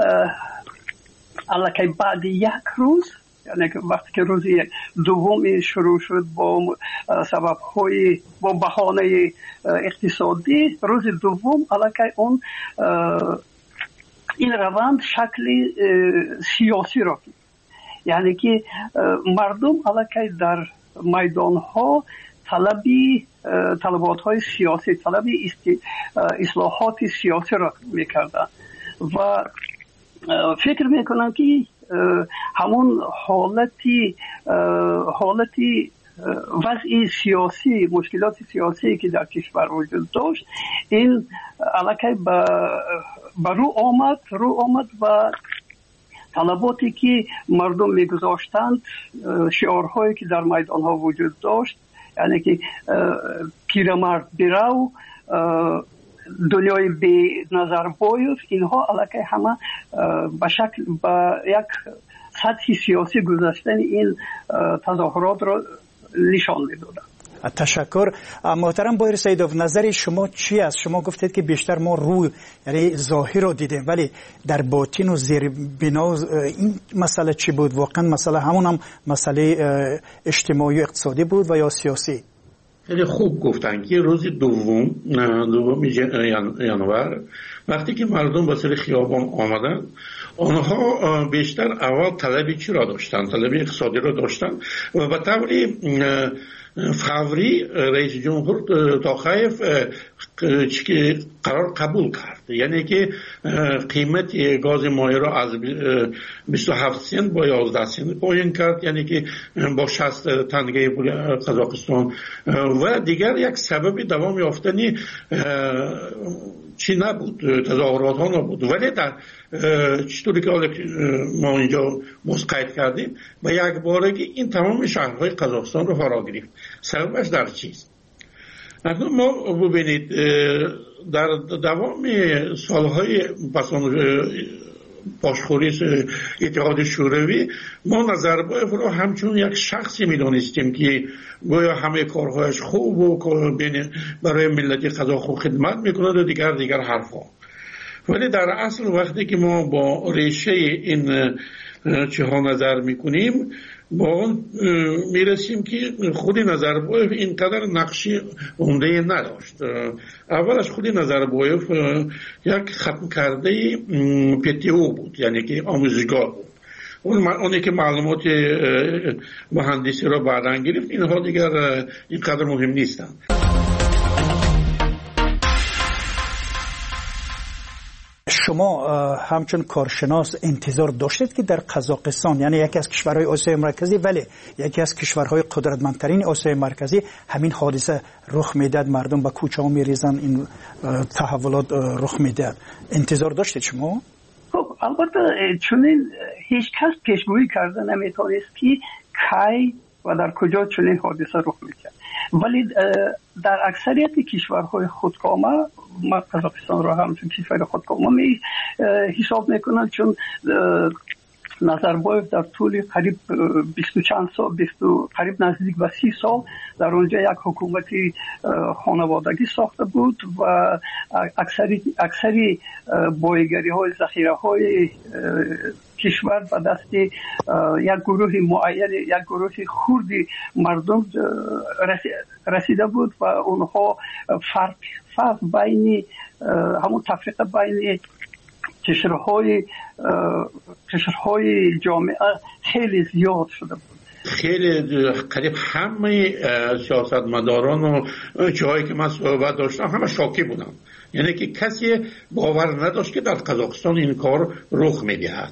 الکی بعد یک روز، یعنی وقتی که روز دوم شروع شد با سبب‌های با بهانه اقتصادی، روز دوم الکی اون این روند شکل سیاسی را، یعنی که مردم الکی در میدان ها طلبات های سیاسی، طلب اصلاحات سیاسی را میکردن و فکر میکنم که همون حالتی وضع سیاسی، مشکلات سیاسی که در کشور وجود داشت این علاقه به رو آمد و طلباتی که مردم میگذاشتند، شعارهایی که در میدان ها وجود داشت، یعنی که پیرمرد برو، دنیای بی نظربایف اینها علاقه همه به شکل به یک سطح سیاسی گذاشتن این تظاهرات را نشان میدادند. تشکر. محترم بایر سیدوف، نظر شما چی است؟ شما گفتید که بیشتر ما روی یعنی ظاهر رو دیدیم، ولی در باطن و زیر بنا این مسئله چی بود؟ واقعا مسئله همون هم مسئله اجتماعی و اقتصادی بود و یا سیاسی؟ خیلی خوب گفتن که روز دوم ژانویه وقتی که مردم به سر خیابان آمدن، آنها بیشتر اول طلب چی را داشتن؟ طلب اقتصادی را داشتن و به طوری فوری رئیس جمهور توخایف قرار قبول کرد، یعنی که قیمت گاز مایع را از 27 سنت با 11 سنت پایین کرد، یعنی که با 60 تنگه پول قزاقستان، و دیگر یک سبب دوام یافتنی چی نبود، تظاهرات ها نبود، ولی در چطوری که ما اینجا مسقط کردیم و یک بارگی این تمام شهرهای قزاقستان رو فرا گرفت. سببش در چیست؟ ما ببینید در دوام سالهای پاشخوری اتحاد شوروی ما نظربایف رو همچون یک شخصی می‌دانستیم که گویا همه کارهایش خوب و برای ملت قزاق خدمت می‌کند و دیگر حرفا. ولی در اصل وقتی که ما با ریشه این چه ها نظر می‌کنیم، با میرسیم که خودی نظربایف اینقدر نقشی عمده نداشت. اولش خودی نظربایف یک ختم کرده PTO بود، یعنی که آموزشگاه بود. اونی که معلومات مهندسی را بعداً گرفت، اینها دیگر اینقدر مهم نیستند. شما همچون کارشناس انتظار داشتید که در قزاقستان، یعنی یکی از کشورهای آسیای مرکزی ولی یکی از کشورهای قدرتمندترین آسیای مرکزی، همین حادثه رخ میداد، مردم به کوچه ها میریزن، این تحولات رخ میداد، انتظار داشتید شما؟ خب البته چنین هیچ کس پیشگویی کرده نمیتونست که کی و در کجا چنین حادثه رخ میکرد، ولی در اکثریت کشورهای خودکامه، ما قزاقستان را همچون کشور خودکامه می حساب میکنند، چون نظربایف در طول قریب 20 چند سال، قریب نزدیک به 30 سال در اونجا یک حکومتی خانوادگی ساخته بود و اکثری بایگری های ذخیره های کشور به دست یک گروه معین، یک گروه خردی مردم رسیده بود و اونها فرق بین همون تفریق بین کشورهای جامعه خیلی زیاد شده بود. خیلی قریب همه سیاستمداران و جایی که من صحبت داشتم همه شاکی بودن، یعنی که کسی باور نداشت که در قزاقستان این کار رخ میدهد.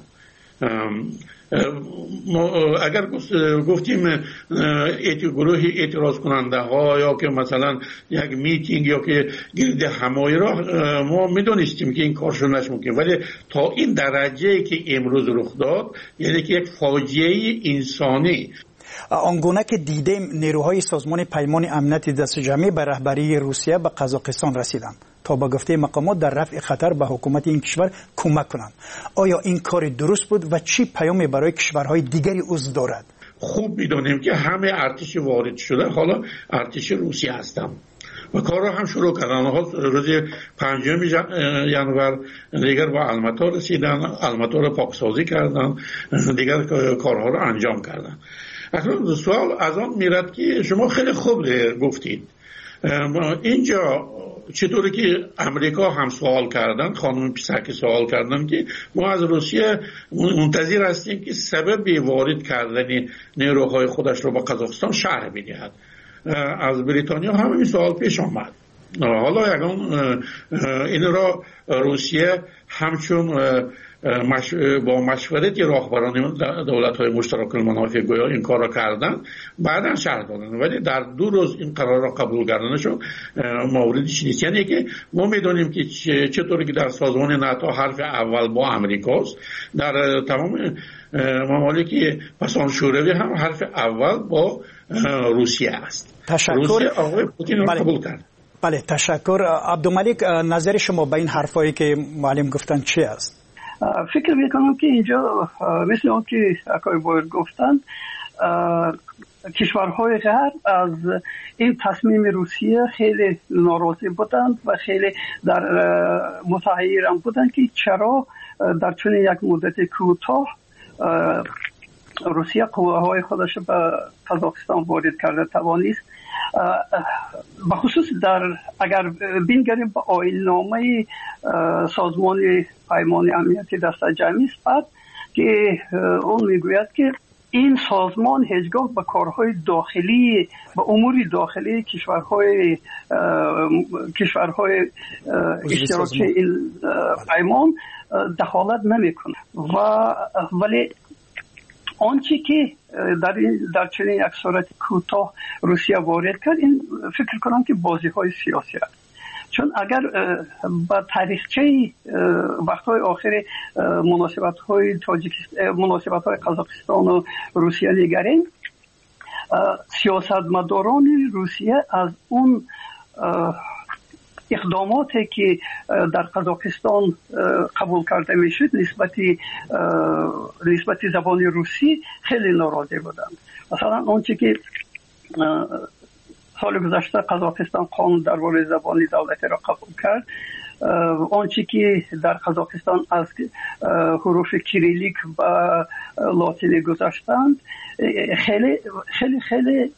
اگر گفتیم گروه اعتراض کننده ها یا که مثلا یک میتینگ یا که گرد همایی را ما میدونستیم که این کار شد نشمکن، ولی تا این درجه که امروز رخ داد، یعنی که یک فاجعه انسانی. آنگونه که دیدیم نیروهای سازمان پیمان امنیت دست جمعی به رهبری روسیه به قزاقستان رسیدند تا با گفته مقامات در رفع خطر به حکومت این کشور کمک کنند. آیا این کار درست بود و چی پیامی برای کشورهای دیگری عضو دارد؟ خوب میدونیم که همه ارتش وارد شده حالا ارتش روسیه هستند و کار را هم شروع کردن. روز 5 ژانویه دیگر با الماتا رسیدن، الماتا را پاکسازی کردن، دیگر کارها را انجام کردن. اکنون سوال از آن میرد که شما خیلی خوب گفتید اینجا چطوری که امریکا هم سوال کردن، خانم پیسکی سوال کردن که ما از روسیه منتظر هستیم که سبب وارد کردن نیروهای خودش رو به قزاقستان شرح بدهد. از بریتانیا هم این سوال پیش آمد. حالا یکان این را روسیه همچون با مشورت راهبران دولت‌های مشترک المنافع گویا این کار را کردن، بعداً شرح دادن، ولی در 2 روز این قرار را قبول کردنشون موردش نیست. یعنی که ما میدونیم که چطوری که در سازمان ناتو حرف اول با امریکاست، در تمام ممالک پسان شوروی هم حرف اول با روسیه است. تشکر. روسیه آقای پوتین را قبول کرد. بله تشکر. عبدالملک نظر شما به این حرفایی که معلم گفتن چی است؟ فکر میکنم که اینجا مثل اون که اکای باید گفتن کشورهای غرب از این تصمیم روسیه خیلی ناراضی بودند و خیلی در متحیر بودند که چرا در چنین یک مدت کوتاه روسیه قواهای خودش به قزاقستان وارد کرده توانست. بخصوص اگر بینگریم به آیین‌نامه سازمان پیمان امنیتی دست جمعی است که اون میگوید که این سازمان هیچگاه به کارهای داخلی به امور داخلی کشورهای اشتراکی این پیمان دخالت نمیکنه ولی آنچه که در چنین یک صورت کوتاه روسیه وارد کرد این فکر کنم که بازی های سیاسی است. چون اگر با تاریخچه وقتهای آخر مناسبت های قزاقستان و روسیه نگریم، سیاستمداران روسیه از اون اقداماتی که در قزاقستان قبول کرده میشد نسبت زبان روسی خیلی ناراضی بودند. مثلا آنچه که سال گذشته قزاقستان قانون درباره زبان دولتی را قبول کرد، آنچه که در قزاقستان از حروف کریلیک و لاتینی گذاشتند خیلی خیلی خیلی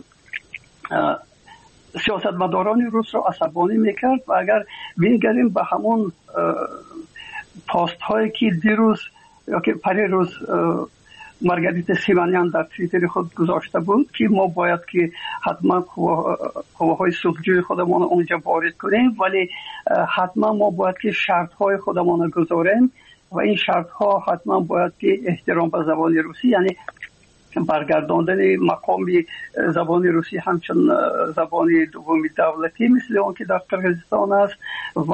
سیاستمداران روس را عصبانی میکرد. و اگر بینگریم به همون پاست هایی که دیروز یا که پریروز مارگاریتا سیمانیان در توییتر خود گذاشته بود که ما باید که حتما قواهای صلحجوی خودمان اونجا وارد کنیم، ولی حتما ما باید که شرط های خودمان گذاریم و این شرط ها حتما باید که احترام به زبان روسی، یعنی برگرداندن مقام زبان روسی همچون زبان دومی دولتی مثل اون که در قرقیزستان است و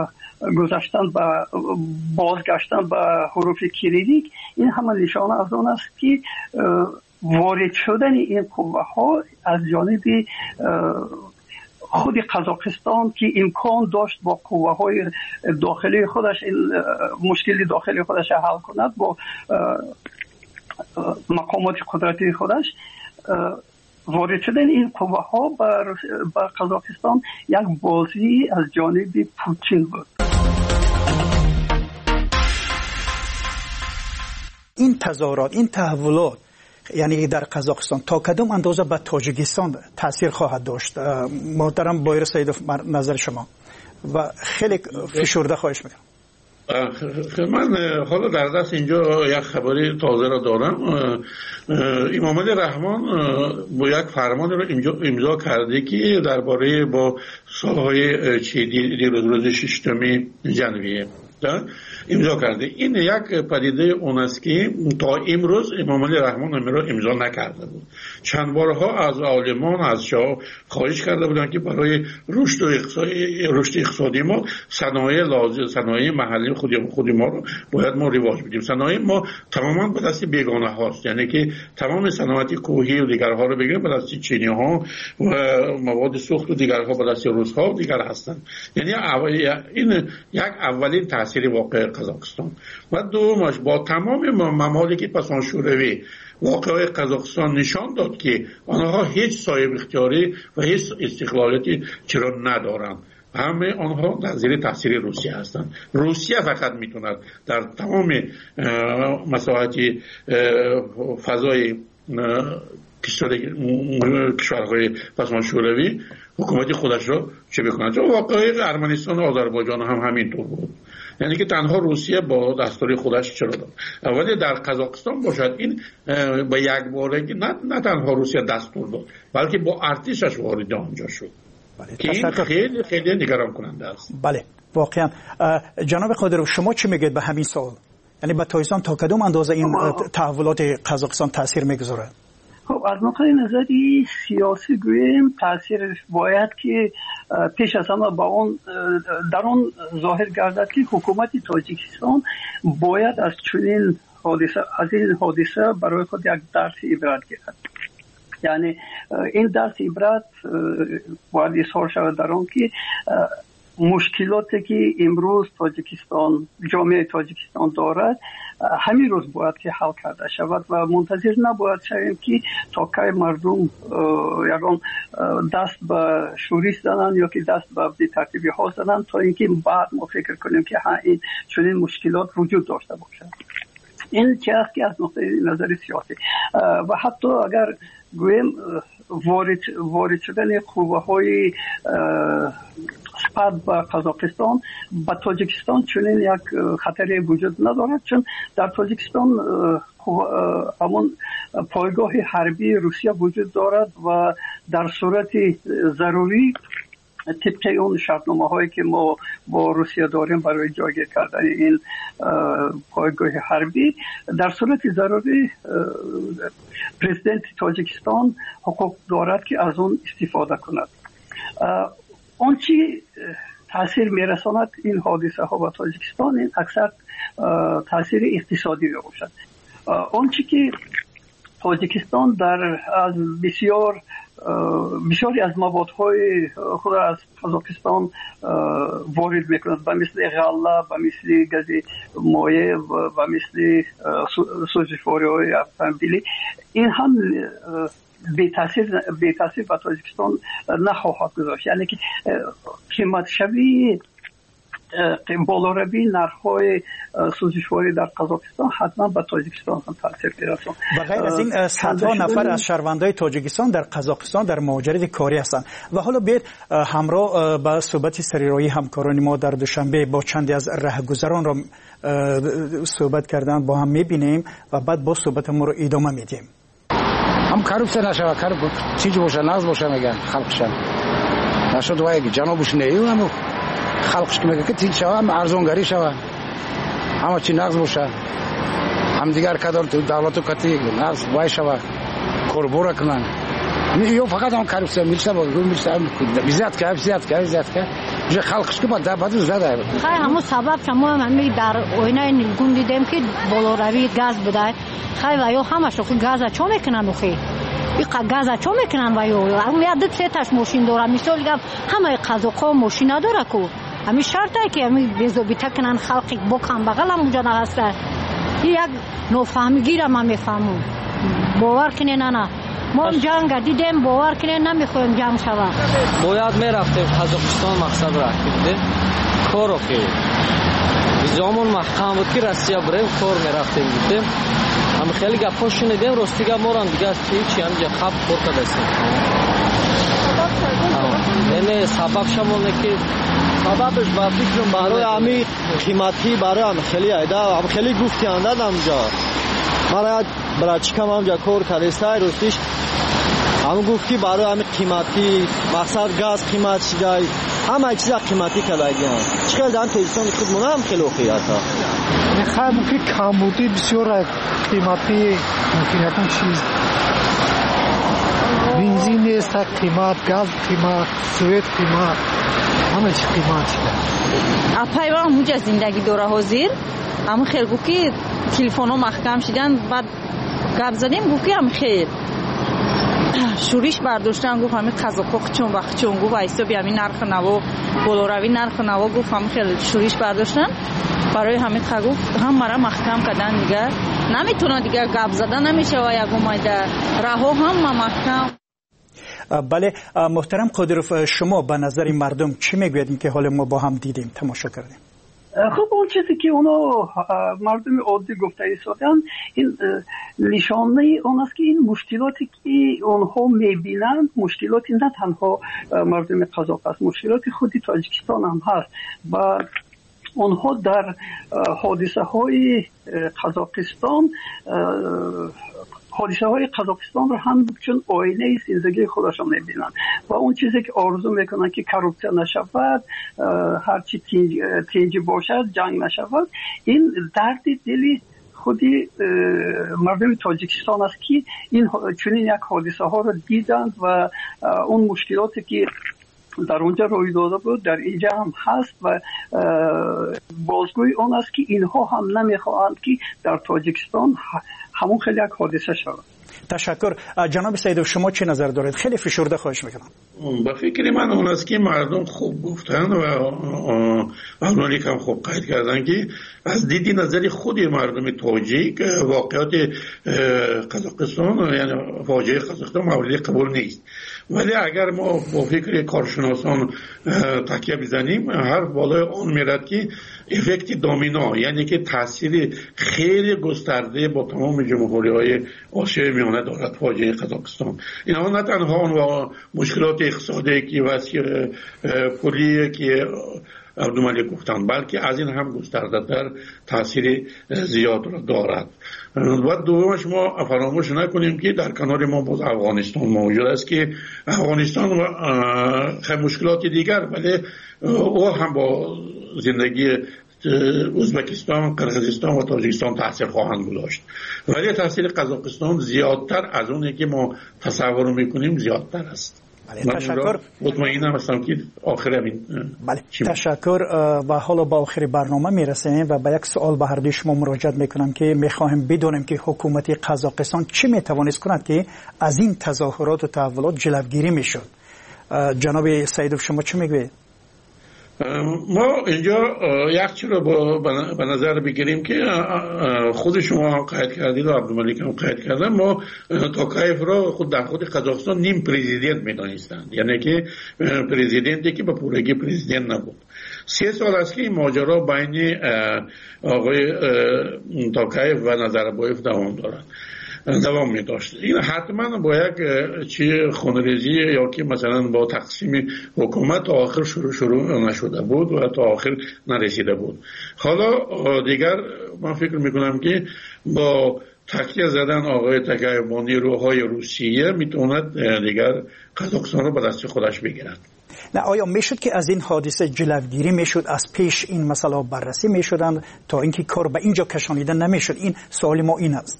بازگشتن به حروف کریلیک، این همه نشانه از اون است که وارد شدن این قوه ها از جانب خود قزاقستان که امکان داشت با قوه های داخلی خودش مشکل داخلی خودش حل کند، با مقامات قدرتی خودش وارد شدن این قوه ها به قزاقستان یک بازی از جانب پوتین بود. این تظاهرات، این تحولات یعنی در قزاقستان تا کدام اندازه به تاجیکستان تاثیر خواهد داشت؟ محترم بایر سیدوف نظر شما و خیلی فشرده خواهش میکنم. من حالا در دست اینجا یک خبری تازه را دارم. امام علی رحمان با یک فرمان را امضا کرده که درباره با سالهای روز 6 ژانویه امضا کرده. این یک پدیده اون است که تا امروز امام علی رحمان امضا نکرده بود. چند بارها از عالمان از شاه خواهش کرده بودند که برای رشد اقتصادی ما صنایع محلی خود ما رو باید ما رواج بدیم. صنایع ما تماما به دست بیگانه هاست، یعنی که تمام صنایع کوهی و دیگرها رو بگیریم به دست چینی ها و مواد سوخت و دیگرها به دست روس ها و دیگر هستند. یعنی این یک اولین تاثیر واقع قزاقستان. و دومش با تمام ممالک پسان شوروی واقعه قزاقستان نشان داد که آنها هیچ صاحب اختیاری و هیچ استقلالیتی چرا ندارند. همه آنها در زیر تاثیر روسیه هستند. روسیه فقط میتوند در تمام مساحت فضای کشورهای پسمان شوروی حکومت خودش را چه بکند. چون واقعه ارمنستان و آذربایجان هم همینطور بود، یعنی که تنها روسیه با دستور خودش چرا داد. ولی در قزاقستان باشد این با یک باره نه تنها روسیه دستور داد بلکه با ارتشش وارد آنجا شد. بله. که این خیلی خیلی نگران کننده است. بله واقعا. جناب قادرو شما چی میگید به همین سوال؟ یعنی به تایزان تا کدام اندازه این تحولات قزاقستان تاثیر میگذاره؟ خب از نقطه نظری سیاسی گوییم تاثیرش باید که پیش از همه در اون ظاهر گردد که حکومت تاجیکستان باید از این حادثه برای خود یک درس عبرت گیرد. یعنی این درس عبرت باید اظهار شود در آن که مشکلاتی که امروز تاجیکستان جامعه تاجیکستان دارد همین روز باید که حل کرده شود و منتظر نباید شویم که تا که مردم یکان دست به شورش زنند یا که دست به بی‌ترتیبی ها زنند تا اینکه بعد ما فکر کنیم که این چنین مشکلات وجود داشته باشد. این چه است که از نقطه نظر سیاسی و حتی اگر گویم وارد شدن قوه‌های سپاه به قزاقستان به تاجیکستان چنین یک خطری وجود ندارد، چون در تاجیکستان همون پایگاه حربی روسیه وجود دارد و در صورت ضروری طبق اون شرطنامه هایی که ما با روسیه داریم برای جایگیر کردن این پایگاه حربی، در صورت ضروری پرزیدنت تاجیکستان حقوق دارد که از اون استفاده کند. آنچه تاثیر میرساند این حادثه ها به تاجیکستان این اکثر تاثیر اقتصادی باشد. آنچه که تاجیکستان در از بسیاری از موادهای خود از قزاقستان وارد میکند، به مثل غله، به مثل گاز مایع و به مثل سوزشواری های اتومبیلی، این هم بی تاثیر به تاجیکستان نخواهد گذاشت. یعنی که قیمت شوی بالا روی نرخ‌های سوزشواری در قزاقستان حتما به تاجیکستان هم تاثیر می‌رساند. و غیر از این صدها نفر از شهروندان تاجیکستان در قزاقستان در مهاجرت کاری هستند و حالا بیر همراه با صحبت سریرایی همکاران ما در دوشنبه با چندی از راهگذران را صحبت کردن با هم می‌بینیم و بعد با صحبت ما رو ادامه میدیم. هم کارپسه نشوه، کارپ چیزی باشه، ناز باشه میگن خلقشان نشد وای جنابش نیو همو خلقش که میگه که تیل شوه هم ارزونگری شوه همه چی نقض باشه هم دیگر کدار تو دولتو کتی نقض وای شوه کوربورا کنن یا فقط هم کارپسه میشه با زیاد که میشه خلقش که بعد زده خیلی همون سبب شما هم در آینه نیلگون دیدیم که بالاروی گاز بوده خیلی و یا همش رو گاز چو میکنن خیلی این گاز چو میکنن و یا هم یاد سه تاش ماشین داره مثال گم همه قزاق‌ها ماشین نداره کو همین شرطه که همین بزوبیته کنن خلقی بکن بغل هم اونجا نهسته یک نفهمیگی را من میفهمم باور کنین نه ما جنگ دیدیم باور کنین نمیخوایم جنگ شود باید میرفتیم قزاقستان مقصد رفتیم کارو که زمان محکم بود که روسیه بریم کار میرفتیم دیدیم هم خیلی گپا شنیدیم راستیگه ما هم دیگه چی همینجا خب خورده دستیم یعنی سبب شمونه که سببش با فکرم برای همی قیمتی برای هم خیلی ایده هم خیلی گفتی انداد همجا مرا برای چکم همجا کار کردسته راستیش هم گفتی برای همی قیمتی مقصد گاز قیمت شده همه چیز قیمتی کلایی هم چکل دارن تاجیکستان خود منه هم خیلی خوبی هستا میخواه ممکن کمبودی بسیار قیمتی ممکن یکم چیز بنزین نیست قیمت گاز قیمت سویت قیمت همه چی قیمت شده اپای هم موجه زندگی دوره حاضر هم خیلی گو که تلفن ها محکم شدن بعد گپ زدیم گو که هم خیلی شورش برداشتن گفت همین قزاق‌ها چون وقت چون گفت ایسا همین نرخ نوا بالاروی نرخ نوا گفت همین خیلی شورش برداشتن برای همین گفت هم مرا محکم کردن دیگه نمیتونه دیگه گپ زدن نمیشه و یک اومده رها هم محکم. بله محترم قادروف شما به نظر مردم چی میگویید که حال ما با هم دیدیم تماشا کردیم؟ خب اون چیزی که اونا مردم عادی گفته ایستادن این نشانه اون است که این مشکلاتی که اونها میبینند مشکلاتی نه تنها مردم قزاق است مشکلات خودی تاجیکستان هم هست و اونها در حادثه های قزاقستان رو هم چون آینه زندگی خودشان میبینن و اون چیزی که آرزو میکنن که کروپسیون نشود هرچی تنجی باشد جنگ نشود این درد دلی خودی مردم تاجیکستان است که این چنین یک حادثه ها رو دیدند و اون مشکلاتی که در اونجا روی داده بود در اینجا هم هست و بازگوی اون است که اینها هم نمیخواهند که در تاجیکستان همون خیلی یک حادثه شود. تشکر. جناب سیدوف شما چه نظر دارید؟ خیلی فشرده خواهش میکنم. با فکر من اون است که مردم خوب گفتن و آنانی که هم خوب قید کردن که از دیدی نظری خود مردم تاجیک واقعات قزاقستان یعنی فاجعه قزاقستان مورد قبول نیست، ولی اگر ما با فکر کارشناسان تکیه بزنیم هر بالای آن میرد که افکت دامینا یعنی که تاثیر خیلی گسترده با تمام جمهوری‌های آسیای میانه دارد فاجعه قزاقستان. اینها نه تنها مشکلات اقتصادی که وسیع پولی که عبدالملک گفتند بلکه از این هم گسترده در تاثیر زیاد را دارد. و دومش ما فراموش نکنیم که در کنار ما باز افغانستان موجود است که افغانستان خیلی مشکلات دیگر ولی او هم با زندگی ازبکستان، قرقیزستان و تاجیکستان تاثیر خواهند گذاشت، ولی تاثیر قزاقستان زیادتر از اونی که ما تصور میکنیم زیادتر است. تشکر. مطمئنم هستم که آخر همین. بله تشکر. و حالا با آخر برنامه میرسیم و با یک سوال به هر دوی شما مراجعه میکنم که میخواهیم بدونیم که حکومت قزاقستان چه میتوانست کند که از این تظاهرات و تحولات جلوگیری میشد. جناب سیدوف شما چه میگوید؟ ما اینجا یک چیز رو به نظر بگیریم که خود شما هم قید کردید و عبدالملک هم قید کردن. ما توکایف را خود در خود قزاقستان نیم پرزیدنت میدانستند، یعنی که پرزیدنتی که به پورگی پرزیدنت نبود. 3 سال است که این ماجرا بین آقای توکایف و نظربایف دوام می داشت. این حتما با یک چی خونریزی یا که مثلا با تقسیم حکومت تا آخر شروع نشده بود و تا آخر نرسیده بود. حالا دیگر من فکر میکنم که با تکیه زدن آقای توکایف با نیروهای روسیه میتواند دیگر قزاقستان رو به دست خودش بگیرد. نه آیا میشد که از این حادثه جلوگیری میشد، از پیش این مسئله بررسی میشدن تا اینکه کار به اینجا کشانیده نمیشد؟ این سوال ما این است.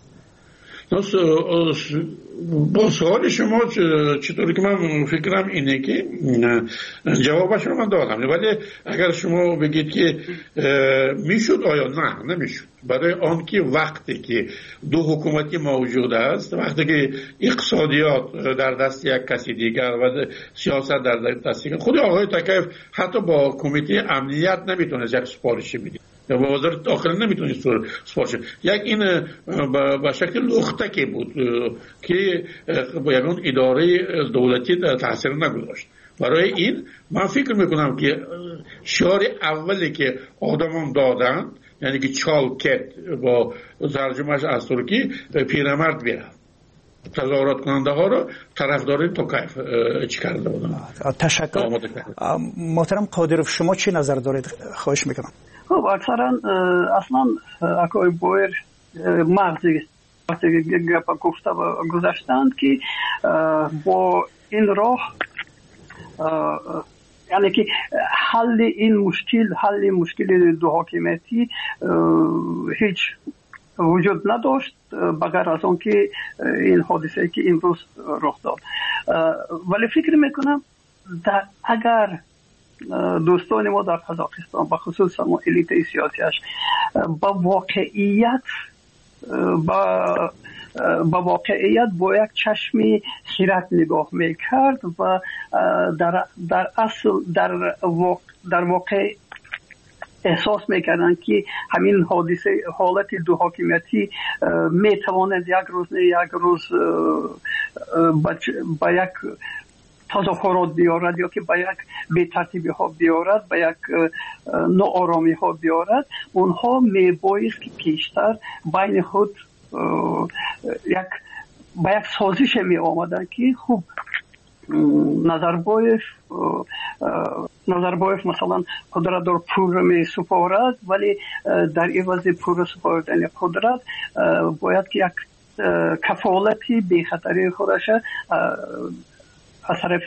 با سوال شما چطوری که من فکرم اینه که جوابش رو من دادم، ولی اگر شما بگید که میشد آیا نه نمیشد، برای آن که وقتی که دو حکومتی موجود است، وقتی که اقتصادیات در دست یک کسی دیگر و سیاست در دست دیگر، خود آقای توکایف حتی با کمیته امنیت نمیتونه یک سفارشی بده یا با وزارت داخله نمیتونه سفارش. یک این به شکل لختکی بود که با یکون اداره دولتی تاثیر نگذاشت. برای این من فکر میکنم که شعار اولی که آدمان دادن یعنی که چالکت با ترجمهش از ترکی پیرمرد بیرن تظاهرات کننده ها رو طرفدار توکایف چی کرده بودن. تشکر. محترم قادروف شما چی نظر دارید؟ خواهش میکنم. خب اکثرا اصلا اکای بایر مغزی وقتی گپ گفته و گذاشتند که با این راه یعنی که حل مشکل دو حاکمیتی هیچ وجود نداشت بغیر از اون که این حادثه که امروز رخ داد. ولی فکر میکنم اگر دوستان ما در قزاقستان به خصوص ما الیت سیاسیش با واقعیت با یک چشم خیرت نگاه میکرد و در اصل در واقع احساس میکردن که همین حادثه حالت دو حاکمیتی میتواند یک روز با یک تظاهرات بیارد یا که با یک بی‌ترتیبی ها بیارد، با یک ناآرامی ها بیارد. اونها میبایست که پیشتر بین خود با یک سازش می آمدن که خوب نظربایف مثلا قدرت در پور می سپارد، ولی در عوض پور سپاردن قدرت باید که یک کفالتی بی خطری خودش از طرف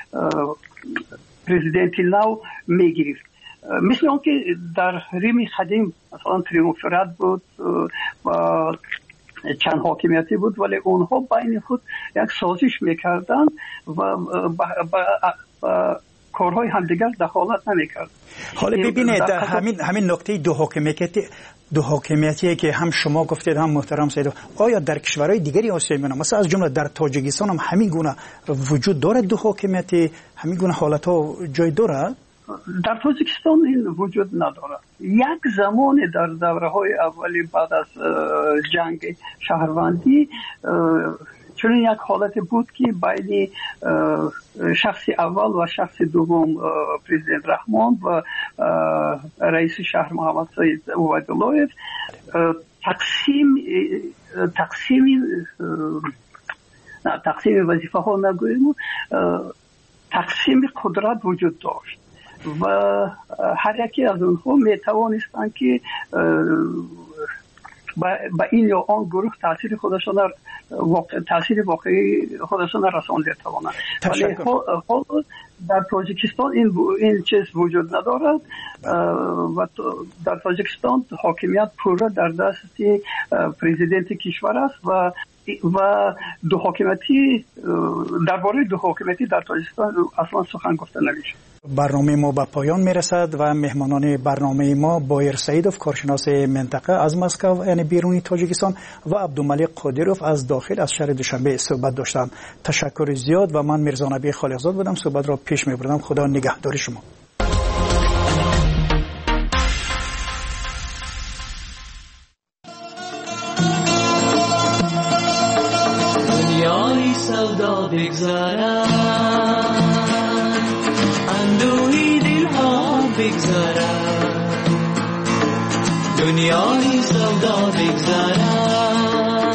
پرزیدنت نو میگرفت. مثل اون که در ریم قدیم مثلا تریمفرات بود و چند حاکمیتی بود، ولی اونها بین خود یک سازش میکردن و کارهای همدیگر دخالت نمیکرد. حالا ببینید همین نکته دو حاکمیتی که هم شما گفتید هم محترم سید، آیا در کشورهای دیگری آسیا میانه مثلا از جمله در تاجیکستان هم همین گونه وجود دارد؟ دو حاکمیتی همین گونه حالت ها جای دارد؟ در تاجیکستان این وجود ندارد. یک زمان در دوره‌های اولی بعد از جنگ شهروندی چون یک حالت بود که بین شخص اول و شخص دوم پرزیدنت رحمان و رئیس شهر محمد سید عبیدالله تقسیم وظیفه ها نگوییم، تقسیم قدرت وجود داشت و هر یکی از اونها می توانستند که با این یا آن گروه تاثیر واقعی خودشان رسانده توانند. ولی در تاجیکستان این چیز وجود ندارد و در تاجیکستان حاکمیت پورا در دست پرزیدنت کشور است و دو حاکمیتی درباره دو حاکمیتی در تاجیکستان اصلا سخن گفته نمیشه. برنامه ما به پایان میرسد و مهمانان برنامه ما بایر سعیدوف کارشناس منطقه از مسکو یعنی بیرونی تاجیکستان و عبدالملک قادروف از داخل از شهر دوشنبه صحبت داشتند. تشکر زیاد و من میرزا نبی خالقزاد بودم، صحبت را پیش میبردم. خدا نگهدار شما. دنیای سودا بگذارد، اندوهی دلها بگذارد، دنیای سودا بگذارد،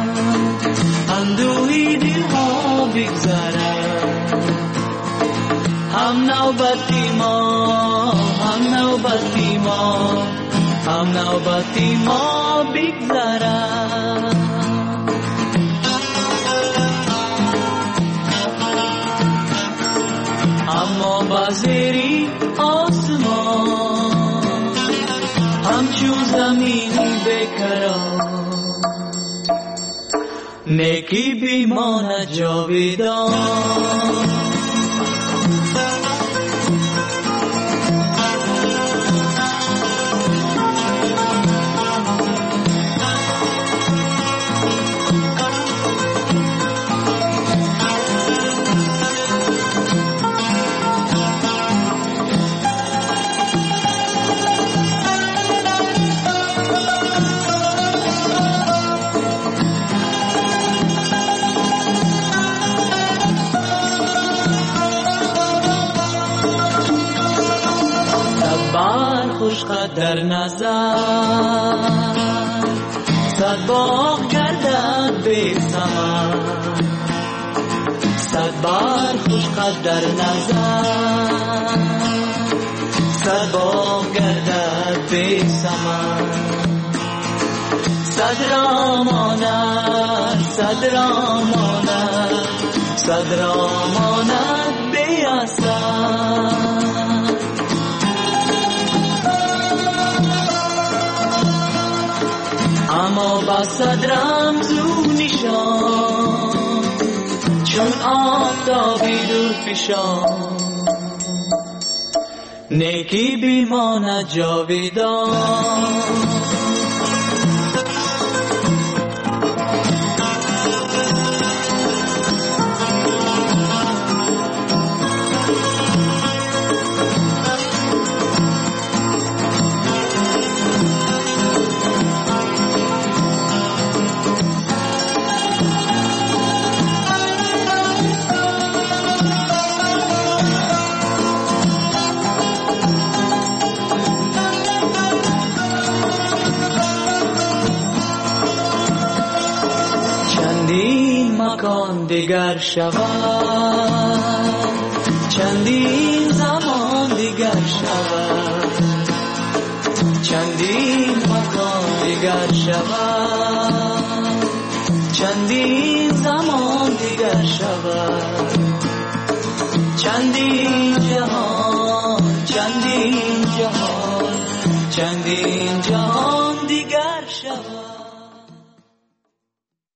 اندوهی دلها بگذارد. هم نوبتی ما، هم نوبتی ما، هم نوبتی ما بگذارد. اما بازری آسمان همچون زمینی بکران، نیکی بیماند جاویدان. در نظر صد باغ گردد بی ثمر، صد بار خوش قد در نظر صد باغ گردد بی ثمر. صد را ماند، صد را ماند، صد را ماند بی اثر. اما با صد رمزو نشان چون آفتابی دور فشان، نیکی بیماند جاویدان. دیگر شود چندین زمان دیگر شود، چندین مکان دیگر شود، چندین زمان دیگر شود، چندین جهان